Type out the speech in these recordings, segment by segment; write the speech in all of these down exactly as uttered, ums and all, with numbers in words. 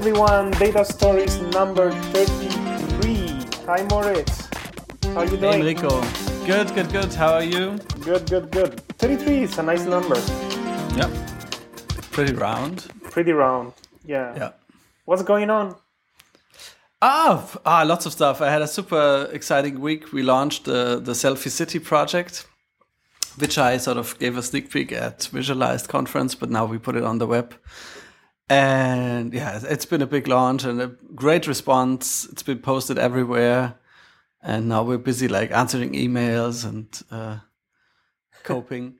everyone. Data Stories number thirty-three. Hi, Moritz. How are you doing? Hey, Enrico. Good, good, good. How are you? Good, good, good. thirty-three is a nice number. Yep. Pretty round. Pretty round. Yeah. Yeah. What's going on? Ah, ah, lots of stuff. I had a super exciting week. We launched the, the Selfie City project, which I sort of gave a sneak peek at Visualized conference, but now we put it on the web. And yeah, it's been a big launch and a great response. It's been posted everywhere. And now we're busy like answering emails and uh, coping.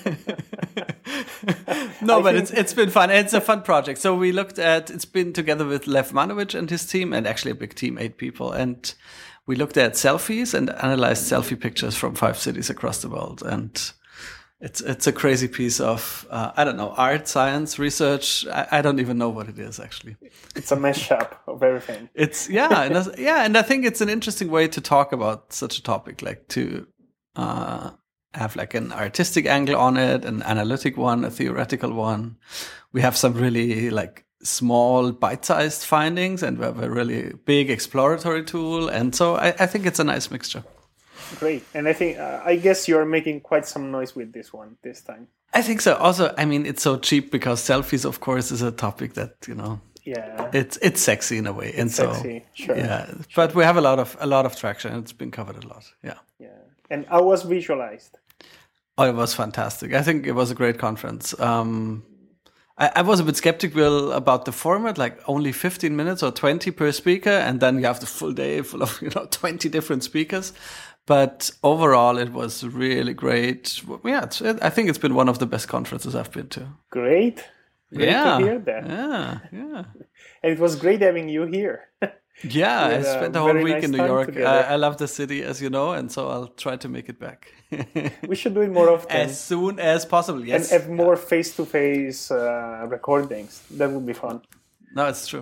no, I but it's it's been fun. It's a fun project. So we looked at, it's been together with Lev Manovic and his team, and actually a big team, eight people. And we looked at selfies and analyzed selfie pictures from five cities across the world. And It's it's a crazy piece of, uh, I don't know, art, science, research. I, I don't even know what it is, actually. It's a mashup of everything. It's, yeah, and that's, yeah, and I think it's an interesting way to talk about such a topic, like to uh, have like an artistic angle on it, an analytic one, a theoretical one. We have some really like small, bite-sized findings, and we have a really big exploratory tool. And so I, I think it's a nice mixture. Great. And I think, uh, I guess you're making quite some noise with this one this time. I think so. Also, I mean, it's so cheap because selfies, of course, is a topic that, you know, yeah, it's it's sexy in a way. It's and so, sexy, sure. Yeah, sure. But we have a lot of a lot of traction. It's been covered a lot. Yeah. Yeah. And how was Visualized? Oh, it was fantastic. I think it was a great conference. Um, I, I was a bit skeptical about the format, like only fifteen minutes or twenty per speaker, and then you have the full day full of, you know, twenty different speakers. But overall, it was really great. Yeah, it's, it, I think it's been one of the best conferences I've been to. Great. Great yeah. to hear that. Yeah, yeah. And it was great having you here. Yeah, I spent the whole week nice in New York. I, I love the city, as you know, and so I'll try to make it back. We should do it more often. As soon as possible, yes. And have more yeah. face-to-face uh, recordings. That would be fun. No, it's true.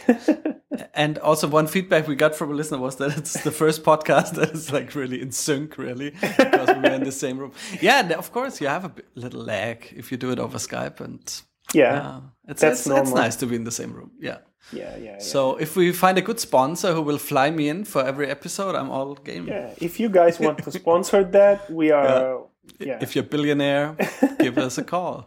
And also one feedback we got from a listener was that it's the first podcast that is like really in sync, really, because we were in the same room. Yeah, of course, you have a bit, little lag if you do it over Skype, and yeah, yeah it's that's it's, it's nice to be in the same room. Yeah, yeah, yeah. So yeah. if we find a good sponsor who will fly me in for every episode, I'm all game. Yeah, if you guys want to sponsor that, we are. Yeah. yeah. If you're a billionaire, give us a call.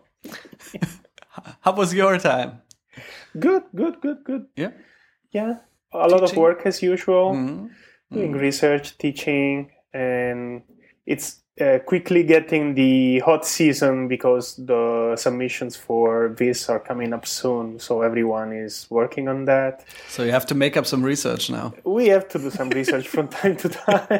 How was your time? Good, good, good, good. Yeah. Yeah. A lot teaching. of work as usual. Mm-hmm. Doing Mm-hmm. research, teaching, and it's uh, quickly getting the hot season because the submissions for Viz are coming up soon. So everyone is working on that. So you have to make up some research now. We have to do some research from time to time.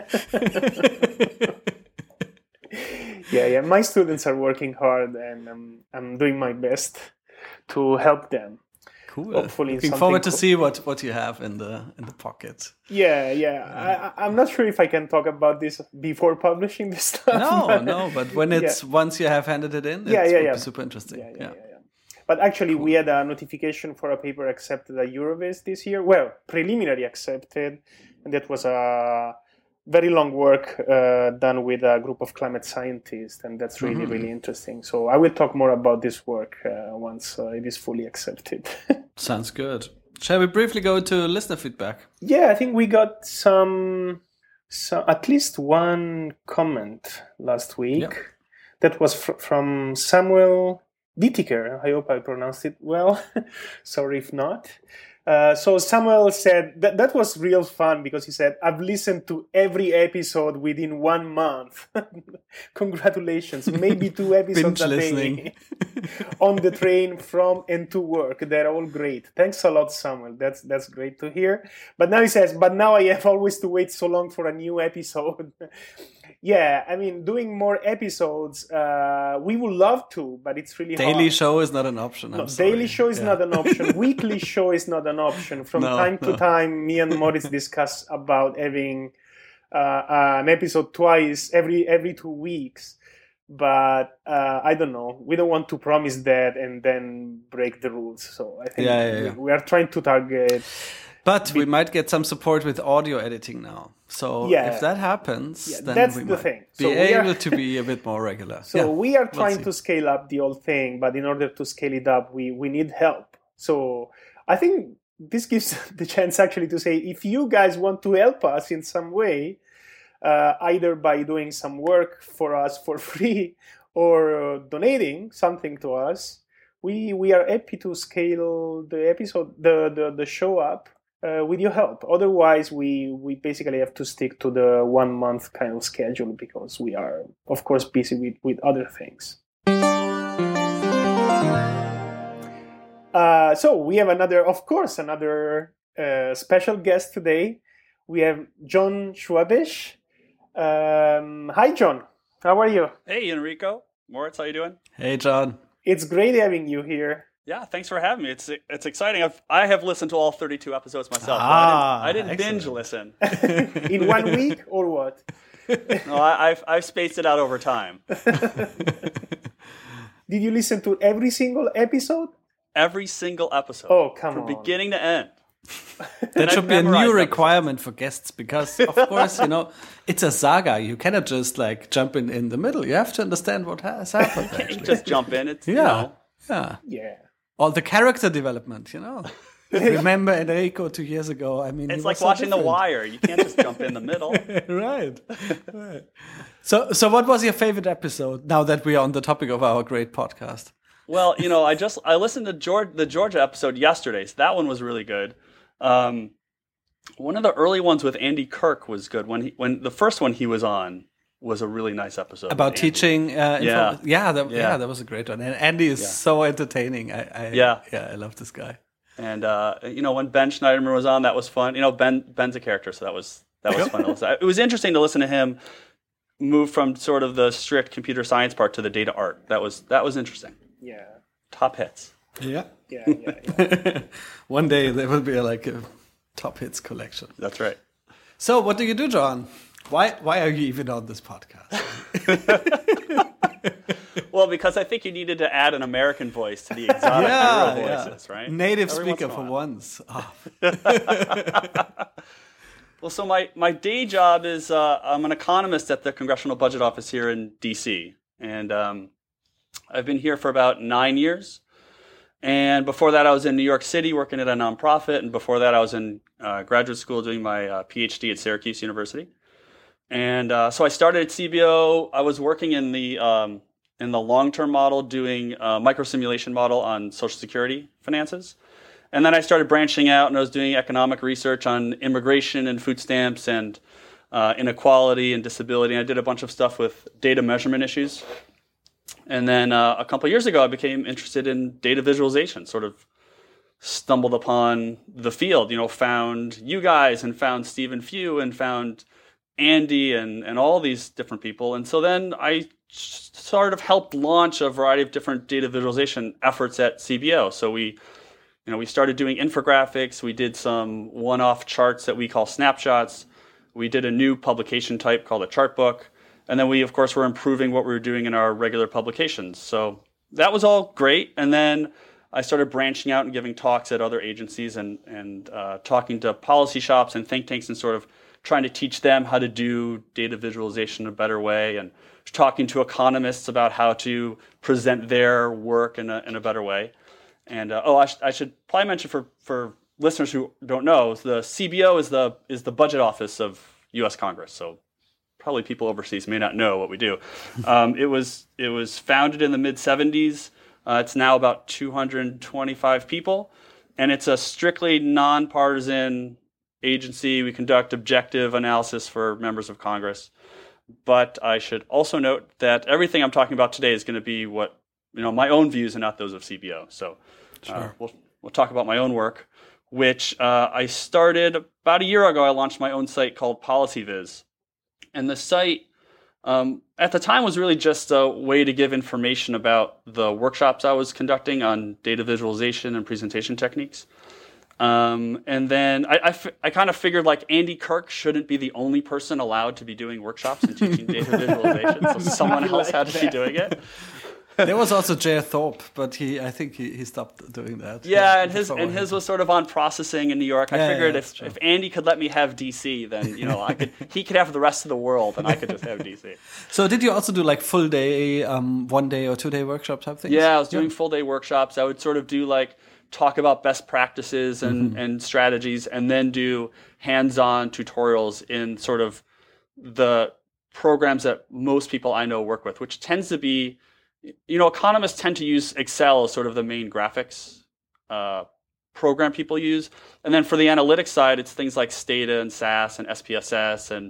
yeah, yeah. My students are working hard, and I'm I'm doing my best to help them. Cool. Hopefully Looking forward to co- see what, what you have in the in the pocket. Yeah, yeah. yeah. I, I'm not sure if I can talk about this before publishing this stuff. No, but, no. But when it's yeah. once you have handed it in, yeah, it's yeah, yeah. super interesting. Yeah, yeah, yeah. yeah. yeah, yeah. But actually, cool. we had a notification for a paper accepted at Euroviz this year. Well, preliminary accepted, and that was a very long work uh, done with a group of climate scientists, and that's really, mm-hmm. really interesting. So I will talk more about this work uh, once uh, it is fully accepted. Sounds good. Shall we briefly go to listener feedback? Yeah, I think we got some, some at least one comment last week. Yep. That was fr- from Samuel Dittiker. I hope I pronounced it well. Sorry if not. Uh, so Samuel said that that was real fun because he said, I've listened to every episode within one month. Congratulations. Maybe two episodes a day on the train from and to work. They're all great. Thanks a lot, Samuel. That's that's great to hear. But now he says, but now I have always to wait so long for a new episode. Yeah, I mean, doing more episodes, uh, we would love to, but it's really daily hard. Daily show is not an option. I'm no, sorry. Daily show is yeah. not an option. Weekly show is not an option. From no, time to no. time, me and Moritz discuss about having uh, an episode twice every every two weeks. But uh, I don't know. We don't want to promise that and then break the rules. So I think yeah, yeah, yeah. We, we are trying to target. But we might get some support with audio editing now. So yeah. if that happens, yeah, then that's we the might thing. be so able are... to be a bit more regular. So yeah, we are trying we'll to scale up the whole thing, but in order to scale it up, we, we need help. So I think this gives the chance actually to say, if you guys want to help us in some way, uh, either by doing some work for us for free or uh, donating something to us, we we are happy to scale the episode, the the, the show up uh, with your help. Otherwise, we we basically have to stick to the one month kind of schedule because we are, of course, busy with, with other things. Uh, so we have another, of course, another uh, special guest today. We have John Schwabish. Um, hi, John. How are you? Hey, Enrico. Moritz, how you doing? Hey, John. It's great having you here. Yeah, thanks for having me. It's it's exciting. I've I have listened to all thirty-two episodes myself. Ah, I didn't, I didn't binge listen. In one week or what? No, I, I've I've spaced it out over time. Did you listen to every single episode? Every single episode. Oh, come from on. From beginning to end. That should be a new requirement for guests because, of course, you know, it's a saga. You cannot just like jump in in the middle. You have to understand what has happened. You can't just jump in. It's, yeah. You know. Yeah. Yeah. All the character development, you know. Remember Enrico two years ago? I mean, it's like watching so The Wire. You can't just jump in the middle. Right. Right. So, so what was your favorite episode now that we are on the topic of our great podcast? Well, you know, I just I listened to George, the Georgia episode yesterday, so that one was really good. Um, one of the early ones with Andy Kirk was good. When he when the first one he was on was a really nice episode about teaching. Uh, yeah, info- yeah, that, yeah, yeah, that was a great one. And Andy is yeah. so entertaining. I, I yeah, yeah, I love this guy. And uh, you know, when Ben Schneiderman was on, that was fun. You know, Ben Ben's a character, so that was that was fun to listen. It was interesting to listen to him move from sort of the strict computer science part to the data art. That was that was interesting. Yeah. Top hits. Yeah. Yeah, yeah, yeah. One day there will be like a top hits collection. That's right. So what do you do, John? Why why are you even on this podcast? Well, because I think you needed to add an American voice to the exotic yeah, hero yeah. voices, right? Native Every speaker once for once. Oh. Well, so my, my day job is uh, I'm an economist at the Congressional Budget Office here in D C. And um, I've been here for about nine years. And before that, I was in New York City working at a nonprofit. And before that, I was in uh, graduate school doing my uh, PhD at Syracuse University. And uh, so I started at C B O. I was working in the um, in the long-term model, doing a microsimulation model on Social Security finances. And then I started branching out, and I was doing economic research on immigration and food stamps and uh, inequality and disability. And I did a bunch of stuff with data measurement issues. And then uh, a couple of years ago, I became interested in data visualization, sort of stumbled upon the field, you know, found you guys and found Stephen Few and found Andy and, and all these different people. And so then I sort of helped launch a variety of different data visualization efforts at C B O. So we, you know, we started doing infographics. We did some one-off charts that we call snapshots. We did a new publication type called a chart book. And then we, of course, were improving what we were doing in our regular publications. So that was all great. And then I started branching out and giving talks at other agencies and, and uh, talking to policy shops and think tanks and sort of trying to teach them how to do data visualization in a better way, and talking to economists about how to present their work in a, in a better way. And uh, oh, I, sh- I should probably mention for, for listeners who don't know, the C B O is the is the budget office of U S Congress. So probably people overseas may not know what we do. Um, it was it was founded in the mid seventies. Uh, it's now about two hundred twenty-five people, and it's a strictly nonpartisan agency. We conduct objective analysis for members of Congress. But I should also note that everything I'm talking about today is going to be what, you know, my own views and not those of C B O. So uh, sure. we'll we'll talk about my own work, which uh, I started about a year ago. I launched my own site called PolicyViz. And the site um, at the time was really just a way to give information about the workshops I was conducting on data visualization and presentation techniques. Um, and then I, I, f- I kind of figured like Andy Kirk shouldn't be the only person allowed to be doing workshops and teaching data visualization. So someone else had to be doing it. There was also J R Thorpe, but he I think he, he stopped doing that. Yeah, and his and his was sort of on processing in New York. I yeah, figured yeah, if, if Andy could let me have D C, then you know I could he could have the rest of the world, and I could just have D C. So did you also do like full day, um, one day or two day workshops type things? Yeah, I was doing yeah. full day workshops. I would sort of do like talk about best practices and, mm-hmm. and strategies, and then do hands-on tutorials in sort of the programs that most people I know work with, which tends to be, you know, economists tend to use Excel as sort of the main graphics uh, program people use. And then for the analytics side, it's things like Stata and S A S and S P S S, and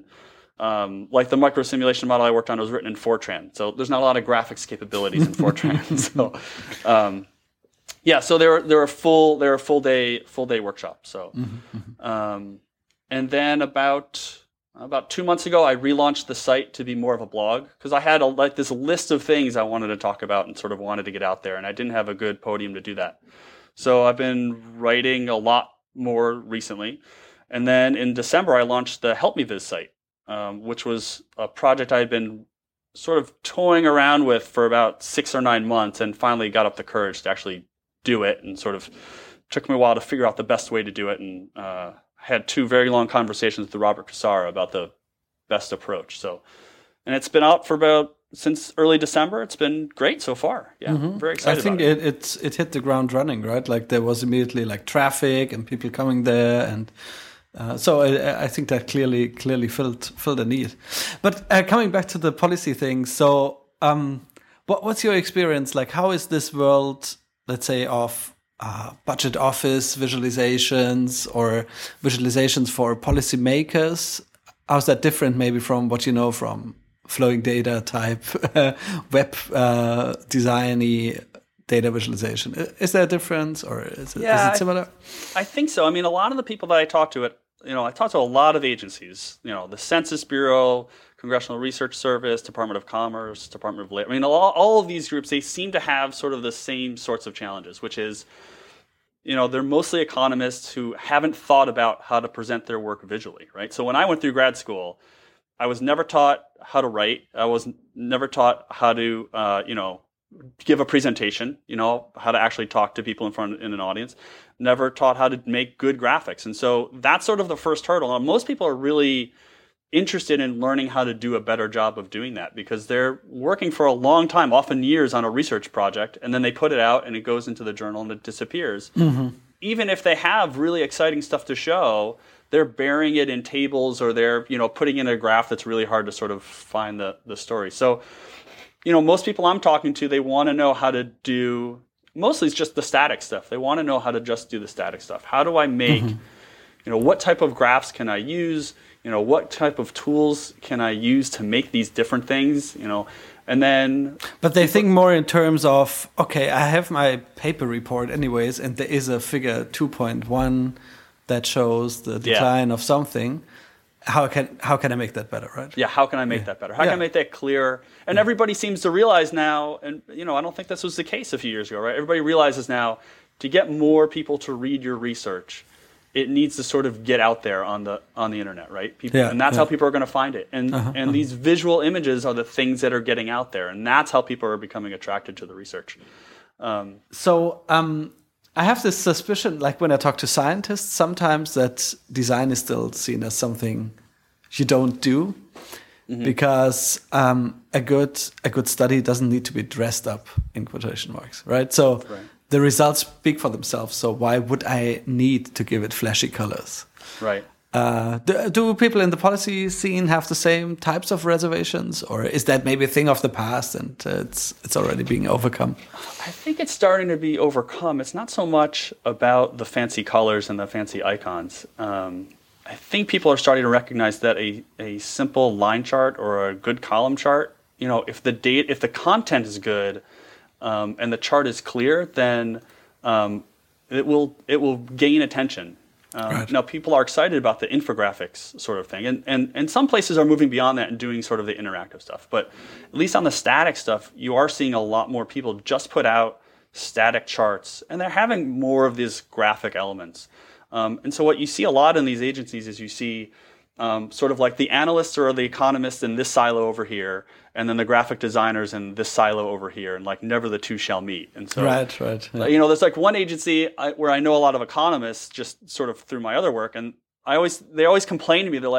um, like the micro simulation model I worked on was written in Fortran. So there's not a lot of graphics capabilities in Fortran. so um, yeah, so they're they're a full they're a full day full day workshop. So mm-hmm. um, and then about about two months ago, I relaunched the site to be more of a blog, because I had a, like this list of things I wanted to talk about and sort of wanted to get out there, and I didn't have a good podium to do that. So I've been writing a lot more recently. And then in December, I launched the Help Me Viz site, um, which was a project I had been sort of toying around with for about six or nine months and finally got up the courage to actually do it, and sort of took me a while to figure out the best way to do it. And uh, had two very long conversations with Robert Cassara about the best approach. So, and it's been out for about since early December. It's been great so far. Yeah, mm-hmm. I'm very excited. I think about it. it it's it hit the ground running, right? Like there was immediately like traffic and people coming there, and uh, so I, I think that clearly clearly filled filled a need. But uh, coming back to the policy thing, so um, what what's your experience? Like, how is this world, let's say, of uh, budget office visualizations or visualizations for policymakers? How's that different, maybe, from what you know from flowing data type, uh, web uh, designy data visualization? Is there a difference, or is it, yeah, is it similar? I, I think so. I mean, a lot of the people that I talk to, at, you know, I talk to a lot of agencies, you know, the Census Bureau, Congressional Research Service, Department of Commerce, Department of Labor. I mean, all, all of these groups, they seem to have sort of the same sorts of challenges, which is, you know, they're mostly economists who haven't thought about how to present their work visually, right? So when I went through grad school, I was never taught how to write. I was never taught how to, uh, you know, give a presentation, you know, how to actually talk to people in front in an audience. Never taught how to make good graphics. And so that's sort of the first hurdle. And most people are really interested in learning how to do a better job of doing that, because they're working for a long time, often years, on a research project, and then they put it out and it goes into the journal and it disappears. Mm-hmm. Even if they have really exciting stuff to show, they're burying it in tables, or they're, you know, putting in a graph that's really hard to sort of find the, the story. So, you know, most people I'm talking to, they want to know how to do, mostly it's just the static stuff. They want to know how to just do the static stuff. How do I make, mm-hmm. you know, what type of graphs can I use? You know, what type of tools can I use to make these different things, you know? And then... But they think more in terms of, okay, I have my paper report anyways, and there is a figure two point one that shows the decline yeah. of something. How can how can I make that better, right? Yeah, how can I make yeah. that better? How yeah. can I make that clear? And yeah. everybody seems to realize now, and you know, I don't think this was the case a few years ago, right? Everybody realizes now, to get more people to read your research, it needs to sort of get out there on the on the internet, right? People, yeah, and that's yeah. how people are going to find it. And uh-huh, and uh-huh. these visual images are the things that are getting out there, and that's how people are becoming attracted to the research. Um, so um, I have this suspicion, like when I talk to scientists, sometimes that design is still seen as something you don't do, mm-hmm. because um, a good a good study doesn't need to be dressed up, in quotation marks, right? So. Right. The results speak for themselves, so why would I need to give it flashy colors? Right. Uh, do, do people in the policy scene have the same types of reservations, or is that maybe a thing of the past and uh, it's it's already being overcome? I think it's starting to be overcome. It's not so much about the fancy colors and the fancy icons. Um, I think people are starting to recognize that a, a simple line chart or a good column chart, you know, if the date, if the content is good, Um, and the chart is clear, then um, it will it will gain attention. Um, right. Now, people are excited about the infographics sort of thing, and, and and some places are moving beyond that and doing sort of the interactive stuff. But at least on the static stuff, you are seeing a lot more people just put out static charts, and they're having more of these graphic elements. Um, and so what you see a lot in these agencies is you see Um, sort of like the analysts or the economists in this silo over here, and then the graphic designers in this silo over here, and like never the two shall meet. And so, right, right, yeah. you know, there's like one agency I, where I know a lot of economists just sort of through my other work, and I always they always complain to me. They're like,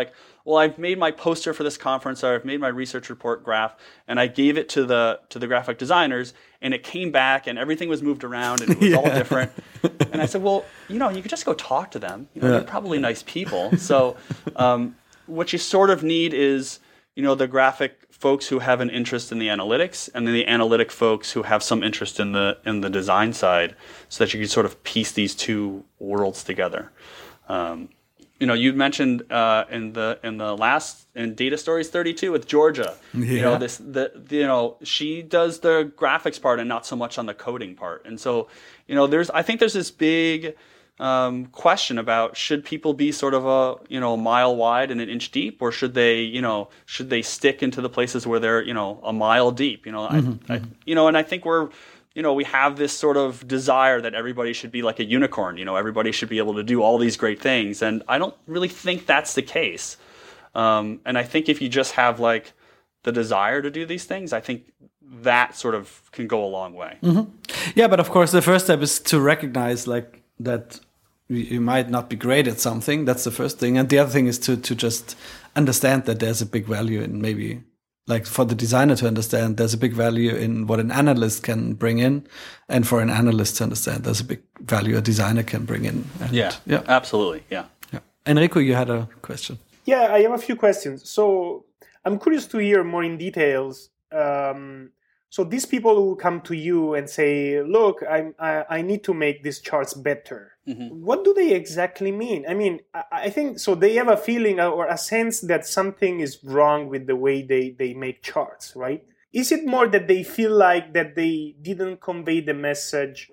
well, I've made my poster for this conference, or I've made my research report graph, and I gave it to the to the graphic designers, and it came back, and everything was moved around, and it was yeah. all different. And I said, well, you know, you could just go talk to them. You know, yeah. they're probably nice people. So um, what you sort of need is, you know, the graphic folks who have an interest in the analytics, and then the analytic folks who have some interest in the in the design side, so that you can sort of piece these two worlds together. Um, you know, you mentioned uh, in the in the last in Data Stories thirty-two with Georgia. Yeah. You know, this the, the you know she does the graphics part and not so much on the coding part. And so, you know, there's I think there's this big um, question about, should people be sort of a you know a mile wide and an inch deep, or should they you know should they stick into the places where they're you know a mile deep? You know, mm-hmm, I, mm-hmm. I, you know, and I think we're. You know, we have this sort of desire that everybody should be like a unicorn. You know, everybody should be able to do all these great things. And I don't really think that's the case. Um, and I think if you just have like the desire to do these things, I think that sort of can go a long way. Mm-hmm. Yeah, but of course, the first step is to recognize like that you might not be great at something. That's the first thing. And the other thing is to to just understand that there's a big value in maybe... Like for the designer to understand, there's a big value in what an analyst can bring in, and for an analyst to understand, there's a big value a designer can bring in. And yeah, yeah, absolutely, yeah. yeah. Enrico, you had a question. Yeah, I have a few questions. So I'm curious to hear more in details. Um, so these people who come to you and say, "Look, I I, I need to make these charts better." Mm-hmm. What do they exactly mean? I mean, I, I think so. They have a feeling or a sense that something is wrong with the way they, they make charts, right? Is it more that they feel like that they didn't convey the message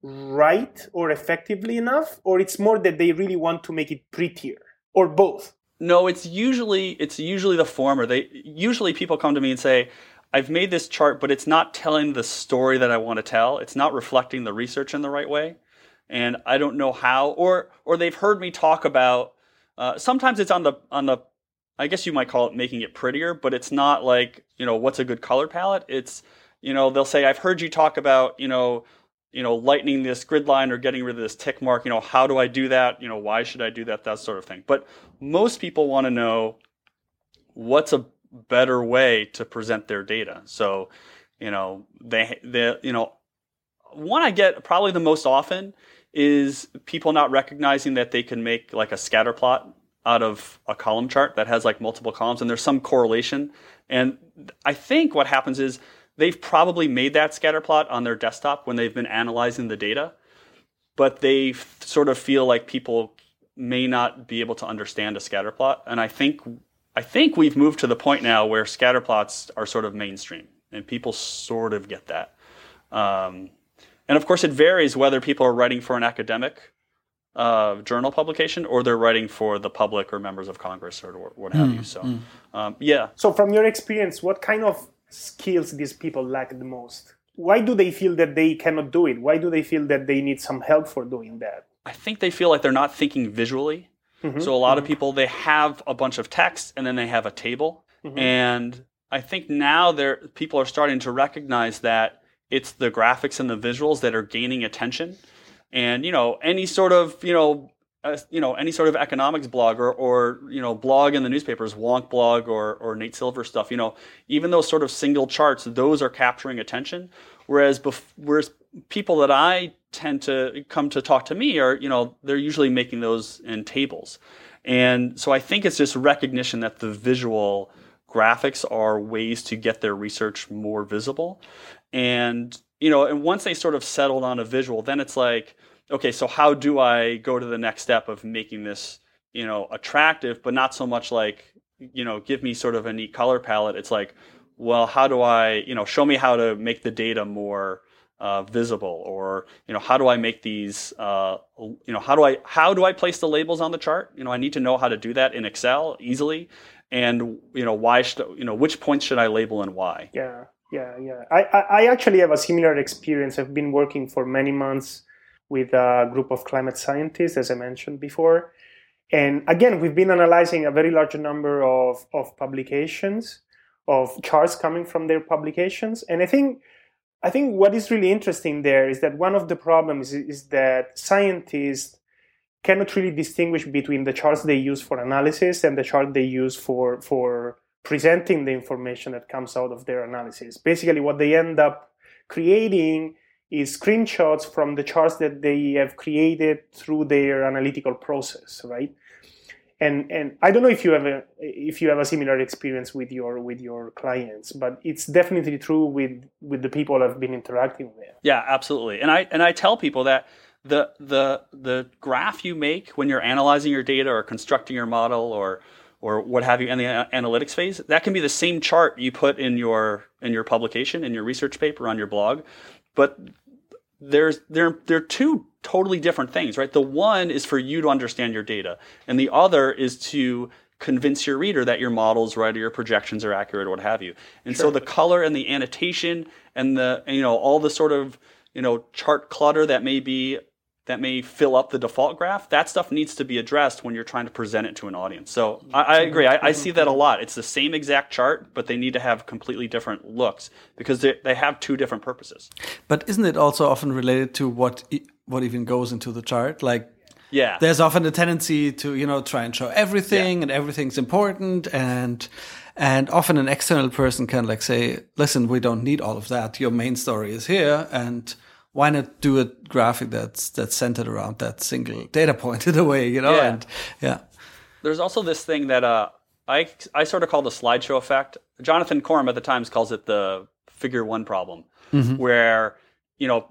right or effectively enough, or it's more that they really want to make it prettier, or both? No, it's usually it's usually the former. They usually people come to me and say, I've made this chart, but it's not telling the story that I want to tell. It's not reflecting the research in the right way. And I don't know how, or or they've heard me talk about. Uh, sometimes it's on the on the, I guess you might call it making it prettier, but it's not like you know what's a good color palette. It's you know they'll say, I've heard you talk about you know you know lightening this grid line or getting rid of this tick mark. You know how do I do that? You know why should I do that? That sort of thing. But most people want to know what's a better way to present their data. So you know they they you know one I get probably the most often is people not recognizing that they can make like a scatter plot out of a column chart that has like multiple columns, and there's some correlation. And I think what happens is they've probably made that scatter plot on their desktop when they've been analyzing the data, but they f- sort of feel like people may not be able to understand a scatter plot. And I think I think we've moved to the point now where scatter plots are sort of mainstream, and people sort of get that. Um, And of course, it varies whether people are writing for an academic uh, journal publication or they're writing for the public or members of Congress or what have mm, you. So, mm. um, yeah. So from your experience, what kind of skills these people lack the most? Why do they feel that they cannot do it? Why do they feel that they need some help for doing that? I think they feel like they're not thinking visually. Mm-hmm. So a lot mm-hmm. of people, they have a bunch of text and then they have a table. Mm-hmm. And I think now they're, people are starting to recognize that it's the graphics and the visuals that are gaining attention. And, you know, any sort of, you know, uh, you know, any sort of economics blog or, or, you know, blog in the newspapers, Wonk blog or, or Nate Silver stuff, you know, even those sort of single charts, those are capturing attention. Whereas, bef- whereas people that I tend to come to talk to me are, you know, they're usually making those in tables. And so I think it's just recognition that the visual graphics are ways to get their research more visible. And, you know, and once they sort of settled on a visual, then it's like, okay, so how do I go to the next step of making this, you know, attractive, but not so much like, you know, give me sort of a neat color palette. It's like, well, how do I, you know, show me how to make the data more uh, visible, or, you know, how do I make these, uh, you know, how do I, how do I place the labels on the chart? You know, I need to know how to do that in Excel easily. And, you know, why should, you know, which points should I label and why? Yeah. Yeah, yeah. I, I actually have a similar experience. I've been working for many months with a group of climate scientists, as I mentioned before. And again, we've been analyzing a very large number of, of publications, of charts coming from their publications. And I think I think what is really interesting there is that one of the problems is, is that scientists cannot really distinguish between the charts they use for analysis and the chart they use for for presenting the information that comes out of their analysis. Basically, what they end up creating is screenshots from the charts that they have created through their analytical process, right? And and I don't know if you have a if you have a similar experience with your with your clients, but it's definitely true with with the people I've been interacting with. Yeah, absolutely. And I and I tell people that the the the graph you make when you're analyzing your data or constructing your model or or what have you in the analytics phase, that can be the same chart you put in your in your publication, in your research paper, on your blog. But there's there there are two totally different things, right? The one is for you to understand your data, and the other is to convince your reader that your model's right or your projections are accurate or what have you. And sure. So the color and the annotation and the you know all the sort of you know chart clutter that may be that may fill up the default graph, that stuff needs to be addressed when you're trying to present it to an audience. So I, I agree. I, I see that a lot. It's the same exact chart, but they need to have completely different looks because they, they have two different purposes. But isn't it also often related to what what even goes into the chart? Like, yeah, there's often a tendency to you know try and show everything yeah. and everything's important, and and often an external person can like say, listen, we don't need all of that. Your main story is here, and why not do a graphic that's that's centered around that single data point in a way, you know? Yeah. And yeah. There's also this thing that uh, I I sort of call the slideshow effect. Jonathan Corm at the Times calls it the figure one problem, mm-hmm. where you know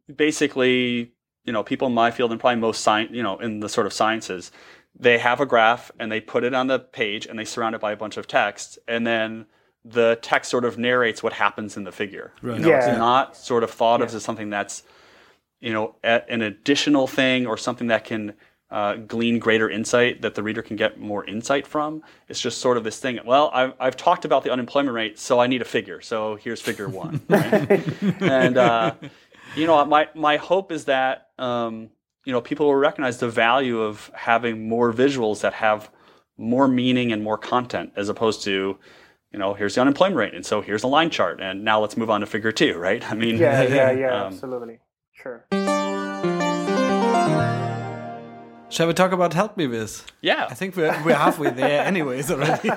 basically you know people in my field and probably most science you know in the sort of sciences, they have a graph and they put it on the page and they surround it by a bunch of text, and then the text sort of narrates what happens in the figure. Right. You know, yeah. It's not sort of thought yeah. of as something that's, you know, an additional thing or something that can uh, glean greater insight, that the reader can get more insight from. It's just sort of this thing. Well, I've, I've talked about the unemployment rate, so I need a figure. So here's figure one. Right? and, uh, you know, my, my hope is that, um, you know, people will recognize the value of having more visuals that have more meaning and more content as opposed to, you know, here's the unemployment rate, and so here's a line chart, and now let's move on to figure two, right? I mean, yeah, yeah, yeah, um, absolutely, sure. Shall we talk about Help Me With? Yeah, I think we're we're halfway there, anyways already.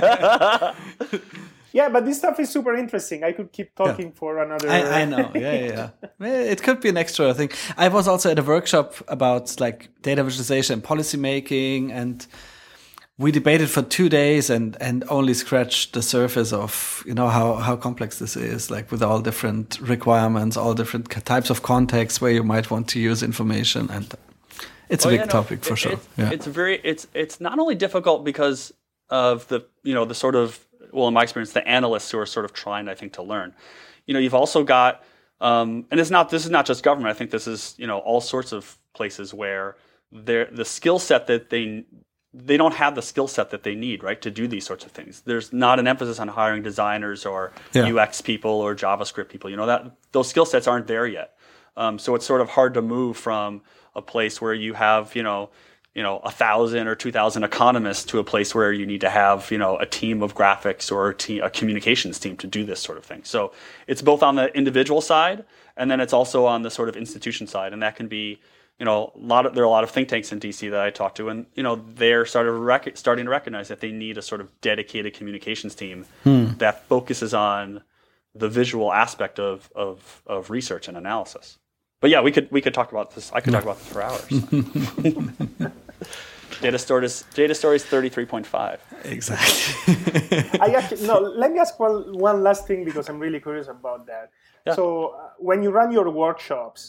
Yeah, but this stuff is super interesting. I could keep talking yeah. for another. I, I know. Yeah, yeah, yeah. It could be an extra thing. I was also at a workshop about like data visualization and policy making, and we debated for two days and, and only scratched the surface of, you know, how, how complex this is, like with all different requirements, all different types of contexts where you might want to use information. And it's oh, a big yeah, no, topic for it, sure. It, yeah. It's very, it's, it's not only difficult because of the, you know, the sort of, well, in my experience, the analysts who are sort of trying, I think, to learn. You know, you've also got, um, and it's not, this is not just government. I think this is, you know, all sorts of places where they're, the skill set that they, they don't have the skill set that they need, right, to do these sorts of things. There's not an emphasis on hiring designers or yeah. U X people or JavaScript people. You know, that those skill sets aren't there yet. Um, so it's sort of hard to move from a place where you have, you know, you know, a thousand or two thousand economists to a place where you need to have, you know, a team of graphics or a, team, a communications team to do this sort of thing. So it's both on the individual side, and then it's also on the sort of institution side, and that can be, you know, a lot of there are a lot of think tanks in D C that I talk to, and you know, they're sort of rec- starting to recognize that they need a sort of dedicated communications team hmm. that focuses on the visual aspect of, of of research and analysis. But yeah, we could we could talk about this. I could talk about this for hours. Data stories, data stories, thirty-three point five. Exactly. I actually, no, let me ask one, one last thing because I'm really curious about that. Yeah. So uh, when you run your workshops,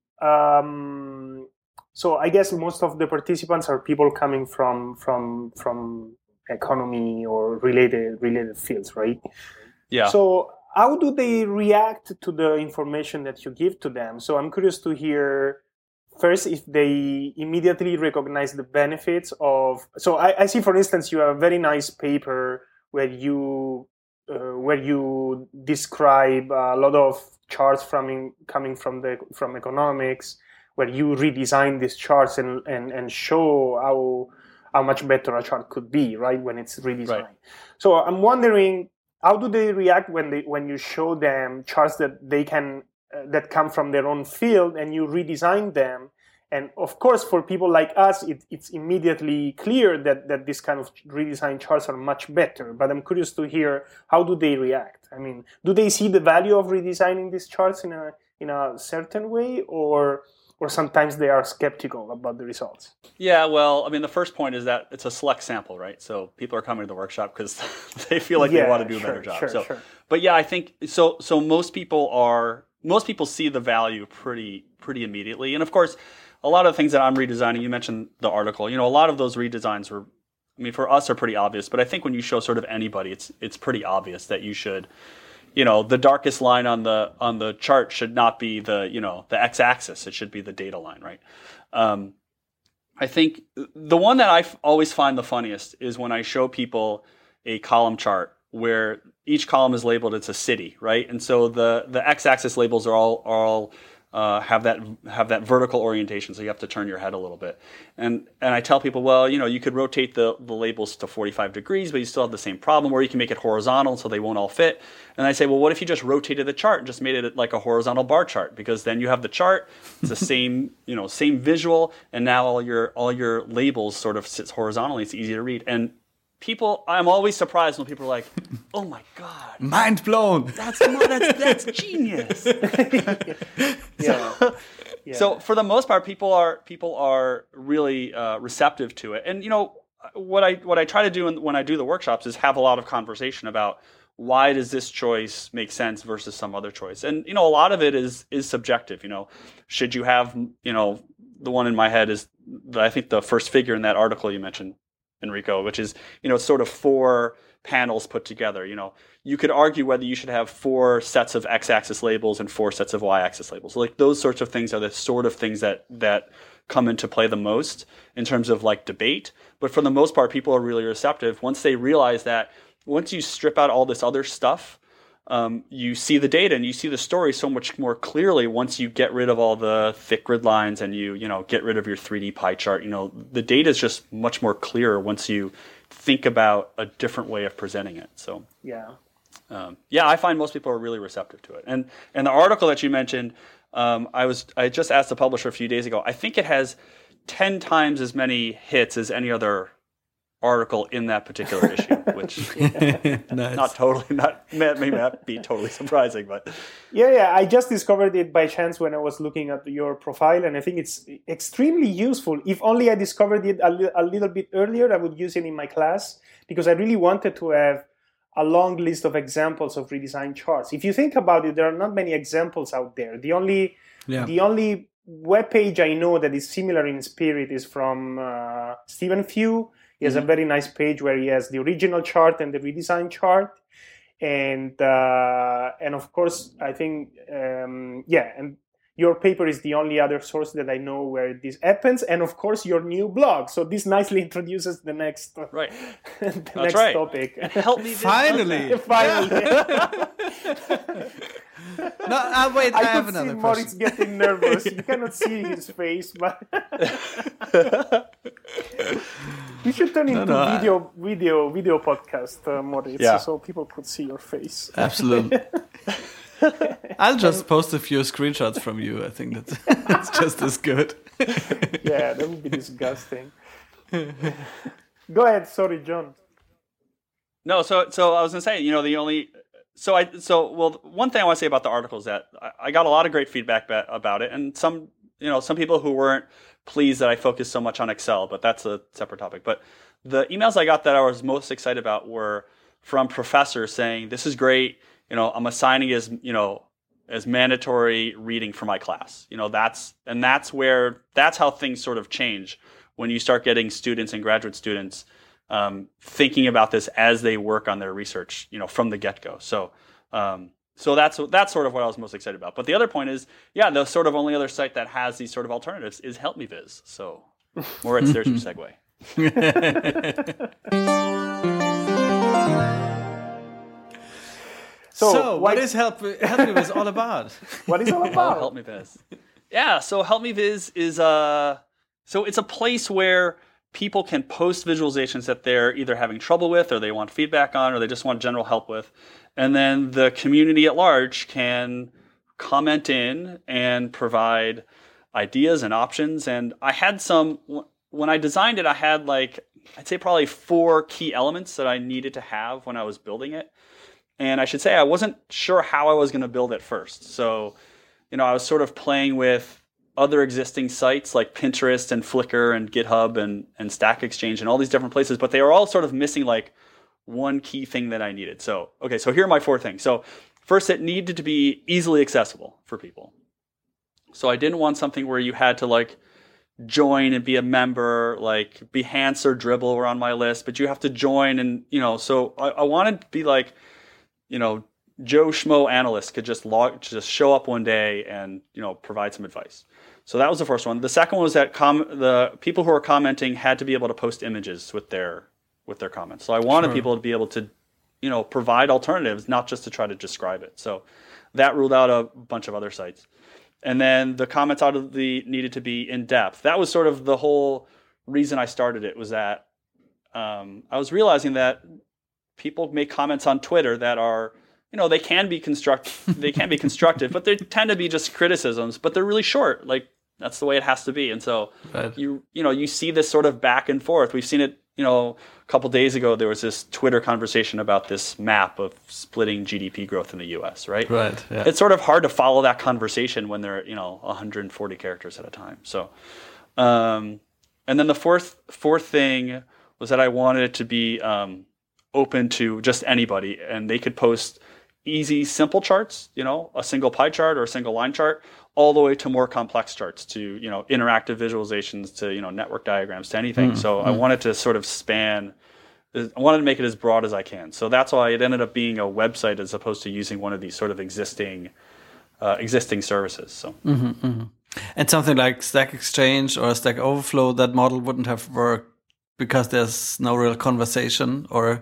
um, so I guess most of the participants are people coming from from from economy or related related fields, right? Yeah. So how do they react to the information that you give to them? So I'm curious to hear. First, if they immediately recognize the benefits of, so I, I see, for instance, you have a very nice paper where you uh, where you describe a lot of charts from in, coming from the from economics, where you redesign these charts and, and, and show how how much better a chart could be, right, when it's redesigned. Right. So I'm wondering, how do they react when they when you show them charts that they can Uh, that come from their own field and you redesign them, And of course, for people like us, it, it's immediately clear that, that this kind of redesigned charts are much better. But I'm curious to hear, how do they react? I mean, do they see the value of redesigning these charts in a in a certain way, or or sometimes they are skeptical about the results? Yeah, well, I mean, the first point is that it's a select sample, right? So people are coming to the workshop because they feel like yeah, they want to do a sure, better job. Sure, so, sure. But yeah, I think so. So most people are most people see the value pretty pretty immediately, and of course, a lot of the things that I'm redesigning. You mentioned the article. You know, a lot of those redesigns were, I mean, for us are pretty obvious. But I think when you show sort of anybody, it's it's pretty obvious that you should. You know, the darkest line on the on the chart should not be the, you know, the x-axis. It should be the data line, right? Um, I think the one that I f- always find the funniest is when I show people a column chart where each column is labeled, it's a city, right? And so the the x-axis labels are all are all uh, have that have that vertical orientation, so you have to turn your head a little bit. And and I tell people, well, you know, you could rotate the, the labels to forty-five degrees, but you still have the same problem, or you can make it horizontal so they won't all fit. And I say, well, what if you just rotated the chart and just made it like a horizontal bar chart? Because then you have the chart, it's the same, you know, same visual, and now all your all your labels sort of sits horizontally. It's easy to read. And people, I'm always surprised when people are like, "Oh my god, mind blown! That's that's that's genius." yeah. So, yeah. so for the most part, people are people are really uh, receptive to it. And you know what I what I try to do when I do the workshops is have a lot of conversation about why does this choice make sense versus some other choice. And you know, a lot of it is is subjective. You know, should you have, you know, the one in my head is the, I think the first figure in that article you mentioned, Enrico, which is, you know, it's sort of four panels put together. You know, you could argue whether you should have four sets of x-axis labels and four sets of y-axis labels. Like those sorts of things are the sort of things that that come into play the most in terms of like debate. But for the most part, people are really receptive once they realize that once you strip out all this other stuff, um, you see the data and you see the story so much more clearly once you get rid of all the thick grid lines and you, you know, get rid of your three D pie chart. You know, the data is just much more clear once you think about a different way of presenting it. So, yeah. Um, yeah, I find most people are really receptive to it. And and the article that you mentioned, um, I was I just asked the publisher a few days ago. I think it has ten times as many hits as any other article in that particular issue, which nice. not totally not may not be totally surprising, but yeah, yeah. I just discovered it by chance when I was looking at your profile, and I think it's extremely useful. If only I discovered it a, li- a little bit earlier, I would use it in my class because I really wanted to have a long list of examples of redesigned charts. If you think about it, there are not many examples out there. The only yeah. the only web page I know that is similar in spirit is from uh, Stephen Few. He has mm-hmm. a very nice page where he has the original chart and the redesigned chart, and uh, and of course I think um, yeah, and your paper is the only other source that I know where this happens, and of course your new blog. So this nicely introduces the next right, the That's next right. topic. Help me finally, finally. No, uh, wait, I, I have could another see question. Moritz getting nervous. You cannot see his face, but you should turn into no, no, video, I... video, video podcast, uh, Moritz, yeah. so people could see your face. Absolutely. I'll just post a few screenshots from you. I think that's, that's just as good. Yeah, that would be disgusting. Go ahead, sorry, John. No, so so I was gonna say, you know, the only so I so well, one thing I want to say about the article is that I, I got a lot of great feedback ba- about it, and some you know some people who weren't pleased that I focused so much on Excel, but that's a separate topic. But the emails I got that I was most excited about were from professors saying, "This is great. You know, I'm assigning as you know as mandatory reading for my class." You know, that's and that's where that's how things sort of change when you start getting students and graduate students um, thinking about this as they work on their research. You know, from the get go. So. Um, So that's that's sort of what I was most excited about. But the other point is, yeah, the sort of only other site that has these sort of alternatives is Help Me Viz. So, Moritz, there's your segue. so, so what why... is Help, Help Me Viz all about? What is it all about? Oh, Help Me Viz. Yeah, so Help Me Viz is a so it's a place where people can post visualizations that they're either having trouble with, or they want feedback on, or they just want general help with. And then the community at large can comment in and provide ideas and options. And I had some, when I designed it, I had like, I'd say probably four key elements that I needed to have when I was building it. And I should say I wasn't sure how I was going to build it first. So, you know, I was sort of playing with other existing sites like Pinterest and Flickr and GitHub and, and Stack Exchange and all these different places, but they were all sort of missing like one key thing that I needed. So, okay, so here are my four things. So first, it needed to be easily accessible for people. So I didn't want something where you had to like join and be a member, like Behance or Dribbble were on my list, but you have to join and, you know, so I, I wanted to be like, you know, Joe Schmo analyst could just log, just show up one day and, you know, provide some advice. So that was the first one. The second one was that com- the people who were commenting had to be able to post images with their with their comments. So I wanted sure. people to be able to, you know, provide alternatives, not just to try to describe it. So that ruled out a bunch of other sites. And then the comments out of the needed to be in depth. That was sort of the whole reason I started it, was that um, I was realizing that people make comments on Twitter that are, you know, they can be construct, they can be constructive, but they tend to be just criticisms, but they're really short. Like that's the way it has to be. And so right. you, you know, you see this sort of back and forth. We've seen it, you know, a couple days ago, there was this Twitter conversation about this map of splitting G D P growth in the U S, right? Right. Yeah. It's sort of hard to follow that conversation when they're, you know, one hundred forty characters at a time. So, um, and then the fourth, fourth thing was that I wanted it to be, um, open to just anybody, and they could post easy, simple charts, you know, a single pie chart or a single line chart, all the way to more complex charts, to, you know, interactive visualizations, to, you know, network diagrams, to anything. Mm, so mm. I wanted to sort of span, I wanted to make it as broad as I can. So that's why it ended up being a website as opposed to using one of these sort of existing uh, existing services. So. Mm-hmm, mm-hmm. And something like Stack Exchange or Stack Overflow, that model wouldn't have worked because there's no real conversation or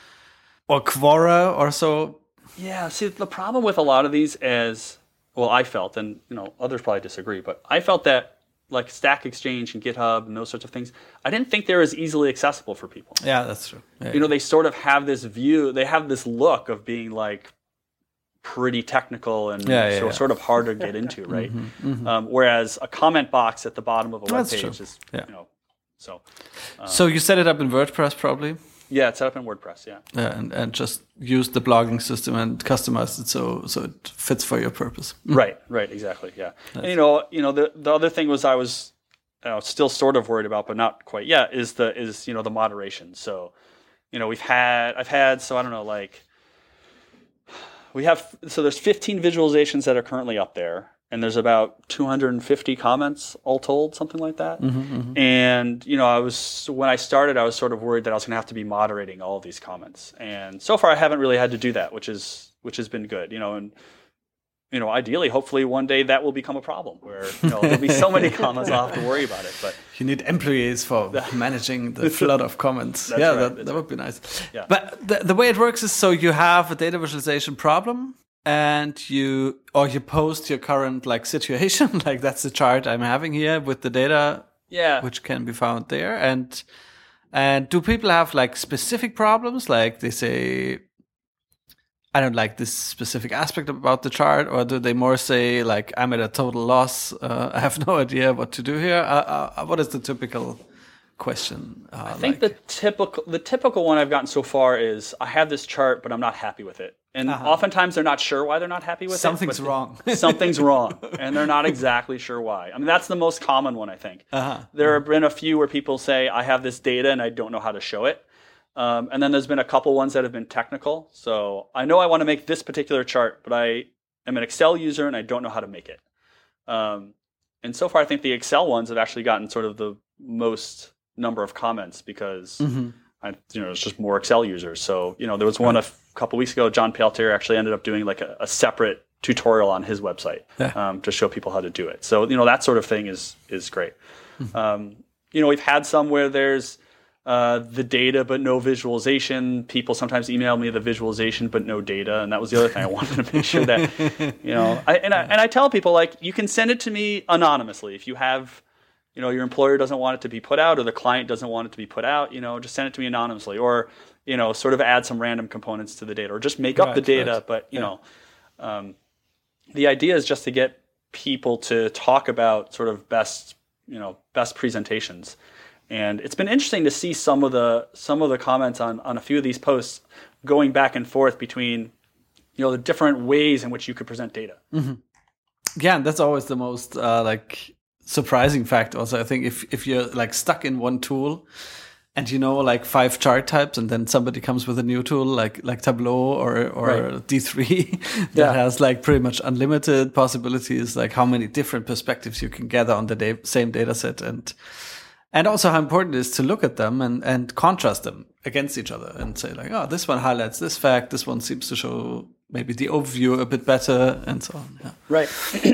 or Quora or so. Yeah, see, the problem with a lot of these is, well, I felt, and you know, others probably disagree, but I felt that like Stack Exchange and GitHub and those sorts of things, I didn't think they're as easily accessible for people. Yeah, that's true. Yeah, you know, they sort of have this view, they have this look of being like pretty technical and yeah, yeah, so, yeah. sort of hard to get into, right? Mm-hmm, mm-hmm. Um, whereas a comment box at the bottom of a web that's page true. is, yeah. you know, so. Um, so you set it up in WordPress probably? Yeah, it's set up in WordPress, yeah. Yeah, and, and just use the blogging system and customize it so so it fits for your purpose. Right, right, exactly, yeah. And, you know, you know, the the other thing was I was you know, still sort of worried about, but not quite yet, is the is you know the moderation. So, you know, we've had I've had so I don't know like we have so there's fifteen visualizations that are currently up there. And there's about two hundred fifty comments all told, something like that. Mm-hmm, mm-hmm. And, you know, I was, when I started, I was sort of worried that I was going to have to be moderating all of these comments. And so far I haven't really had to do that, which is, which has been good, you know, and, you know, ideally, hopefully one day that will become a problem where, you know, there'll be so many comments I'll have to worry about it. But you need employees for managing the flood of comments. That's yeah, right, that, that's that right. would be nice. Yeah. But the, the way it works is so you have a data visualization problem, and you or you post your current like situation, like that's the chart I'm having here with the data, yeah, which can be found there. And and do people have like specific problems, like they say, I don't like this specific aspect about the chart, or do they more say like I'm at a total loss, uh, I have no idea what to do here? Uh, uh, what is the typical question? Uh, I think like? the typical the typical one I've gotten so far is I have this chart, but I'm not happy with it. And uh-huh. oftentimes they're not sure why they're not happy with something's it. Something's wrong. something's wrong. And they're not exactly sure why. I mean, that's the most common one, I think. Uh-huh. There have been a few where people say, I have this data and I don't know how to show it. Um, and then there's been a couple ones that have been technical. So I know I want to make this particular chart, but I am an Excel user and I don't know how to make it. Um, and so far, I think the Excel ones have actually gotten sort of the most number of comments because mm-hmm. I, you know, it's just more Excel users. So, you know, there was one right. a couple weeks ago, John Peltier actually ended up doing like a, a separate tutorial on his website yeah. um, to show people how to do it. So, you know, that sort of thing is is great. Mm-hmm. Um, you know, we've had some where there's uh, the data but no visualization. People sometimes email me the visualization but no data, and that was the other thing I wanted to make sure that, you know, I, and I and I tell people like you can send it to me anonymously if you have. You know, your employer doesn't want it to be put out or the client doesn't want it to be put out, you know, just send it to me anonymously or, you know, sort of add some random components to the data or just make up right, the data. Right. But, you yeah. know, um, the idea is just to get people to talk about sort of best, you know, best presentations. And it's been interesting to see some of the some of the comments on, on a few of these posts going back and forth between, you know, the different ways in which you could present data. Mm-hmm. Yeah, and that's always the most uh, like surprising fact. Also, I think if if you're like stuck in one tool, and you know like five chart types, and then somebody comes with a new tool like like Tableau or or right. D three that yeah. has like pretty much unlimited possibilities, like how many different perspectives you can gather on the da- same data set, and and also how important it is to look at them and and contrast them against each other and say like, oh, this one highlights this fact, this one seems to show maybe the overview a bit better, and so on. Yeah. Right.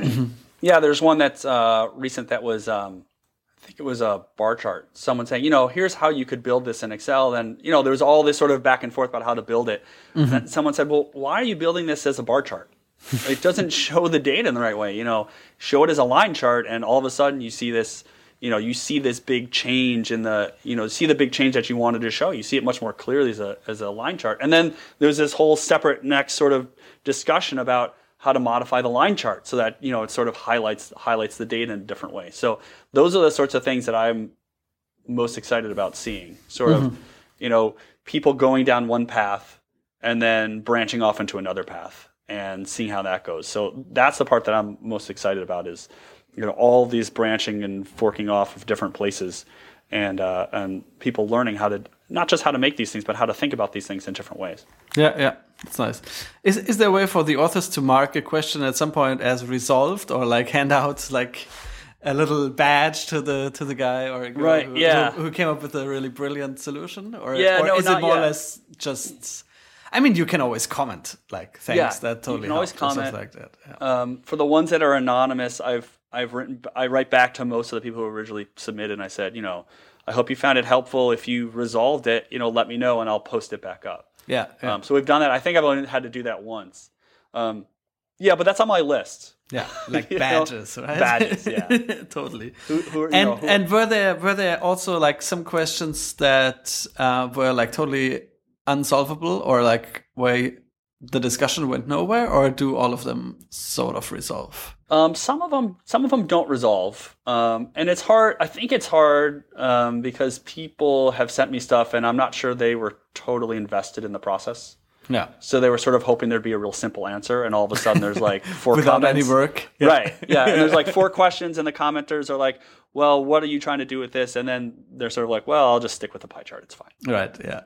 Yeah, there's one that's uh, recent that was. Um, I think it was a bar chart. Someone saying, you know, here's how you could build this in Excel. And, you know, there was all this sort of back and forth about how to build it. Mm-hmm. And someone said, well, why are you building this as a bar chart? It doesn't show the data in the right way. You know, show it as a line chart, and all of a sudden you see this, you know, you see this big change in the, you know, see the big change that you wanted to show. You see it much more clearly as a as a line chart. And then there's this whole separate next sort of discussion about how to modify the line chart so that, you know, it sort of highlights highlights the data in a different way. So those are the sorts of things that I'm most excited about seeing. Sort mm-hmm. of, you know, people going down one path and then branching off into another path and seeing how that goes. So that's the part that I'm most excited about is, you know, all these branching and forking off of different places, and uh, and people learning how to, not just how to make these things, but how to think about these things in different ways. Yeah, yeah. That's nice. Is is there a way for the authors to mark a question at some point as resolved, or like hand out like a little badge to the to the guy or right, who, yeah. who, who came up with a really brilliant solution? Or, yeah, or no, is not it more yet. or less just? I mean, you can always comment like thanks. Yeah, that totally you can always helps, comment like that. Yeah. Um, for the ones that are anonymous, I've I've written I write back to most of the people who originally submitted, and I said, you know, I hope you found it helpful. If you resolved it, you know, let me know and I'll post it back up. Yeah, yeah. Um, so we've done that. I think I've only had to do that once. Um, yeah, but that's on my list. Yeah, like badges, know? right? Badges, yeah, totally. Who, who, and know, who, and were there were there also like some questions that uh, were like totally unsolvable, or like where the discussion went nowhere, or do all of them sort of resolve? Um, some of them, some of them don't resolve, um, and it's hard. I think it's hard um, because people have sent me stuff, and I'm not sure they were totally invested in the process. Yeah. So they were sort of hoping there'd be a real simple answer, and all of a sudden there's like four without comments. any work. Yeah. Right. Yeah. And there's like four questions, and the commenters are like, "Well, what are you trying to do with this?" And then they're sort of like, "Well, I'll just stick with the pie chart. It's fine." Right. Yeah.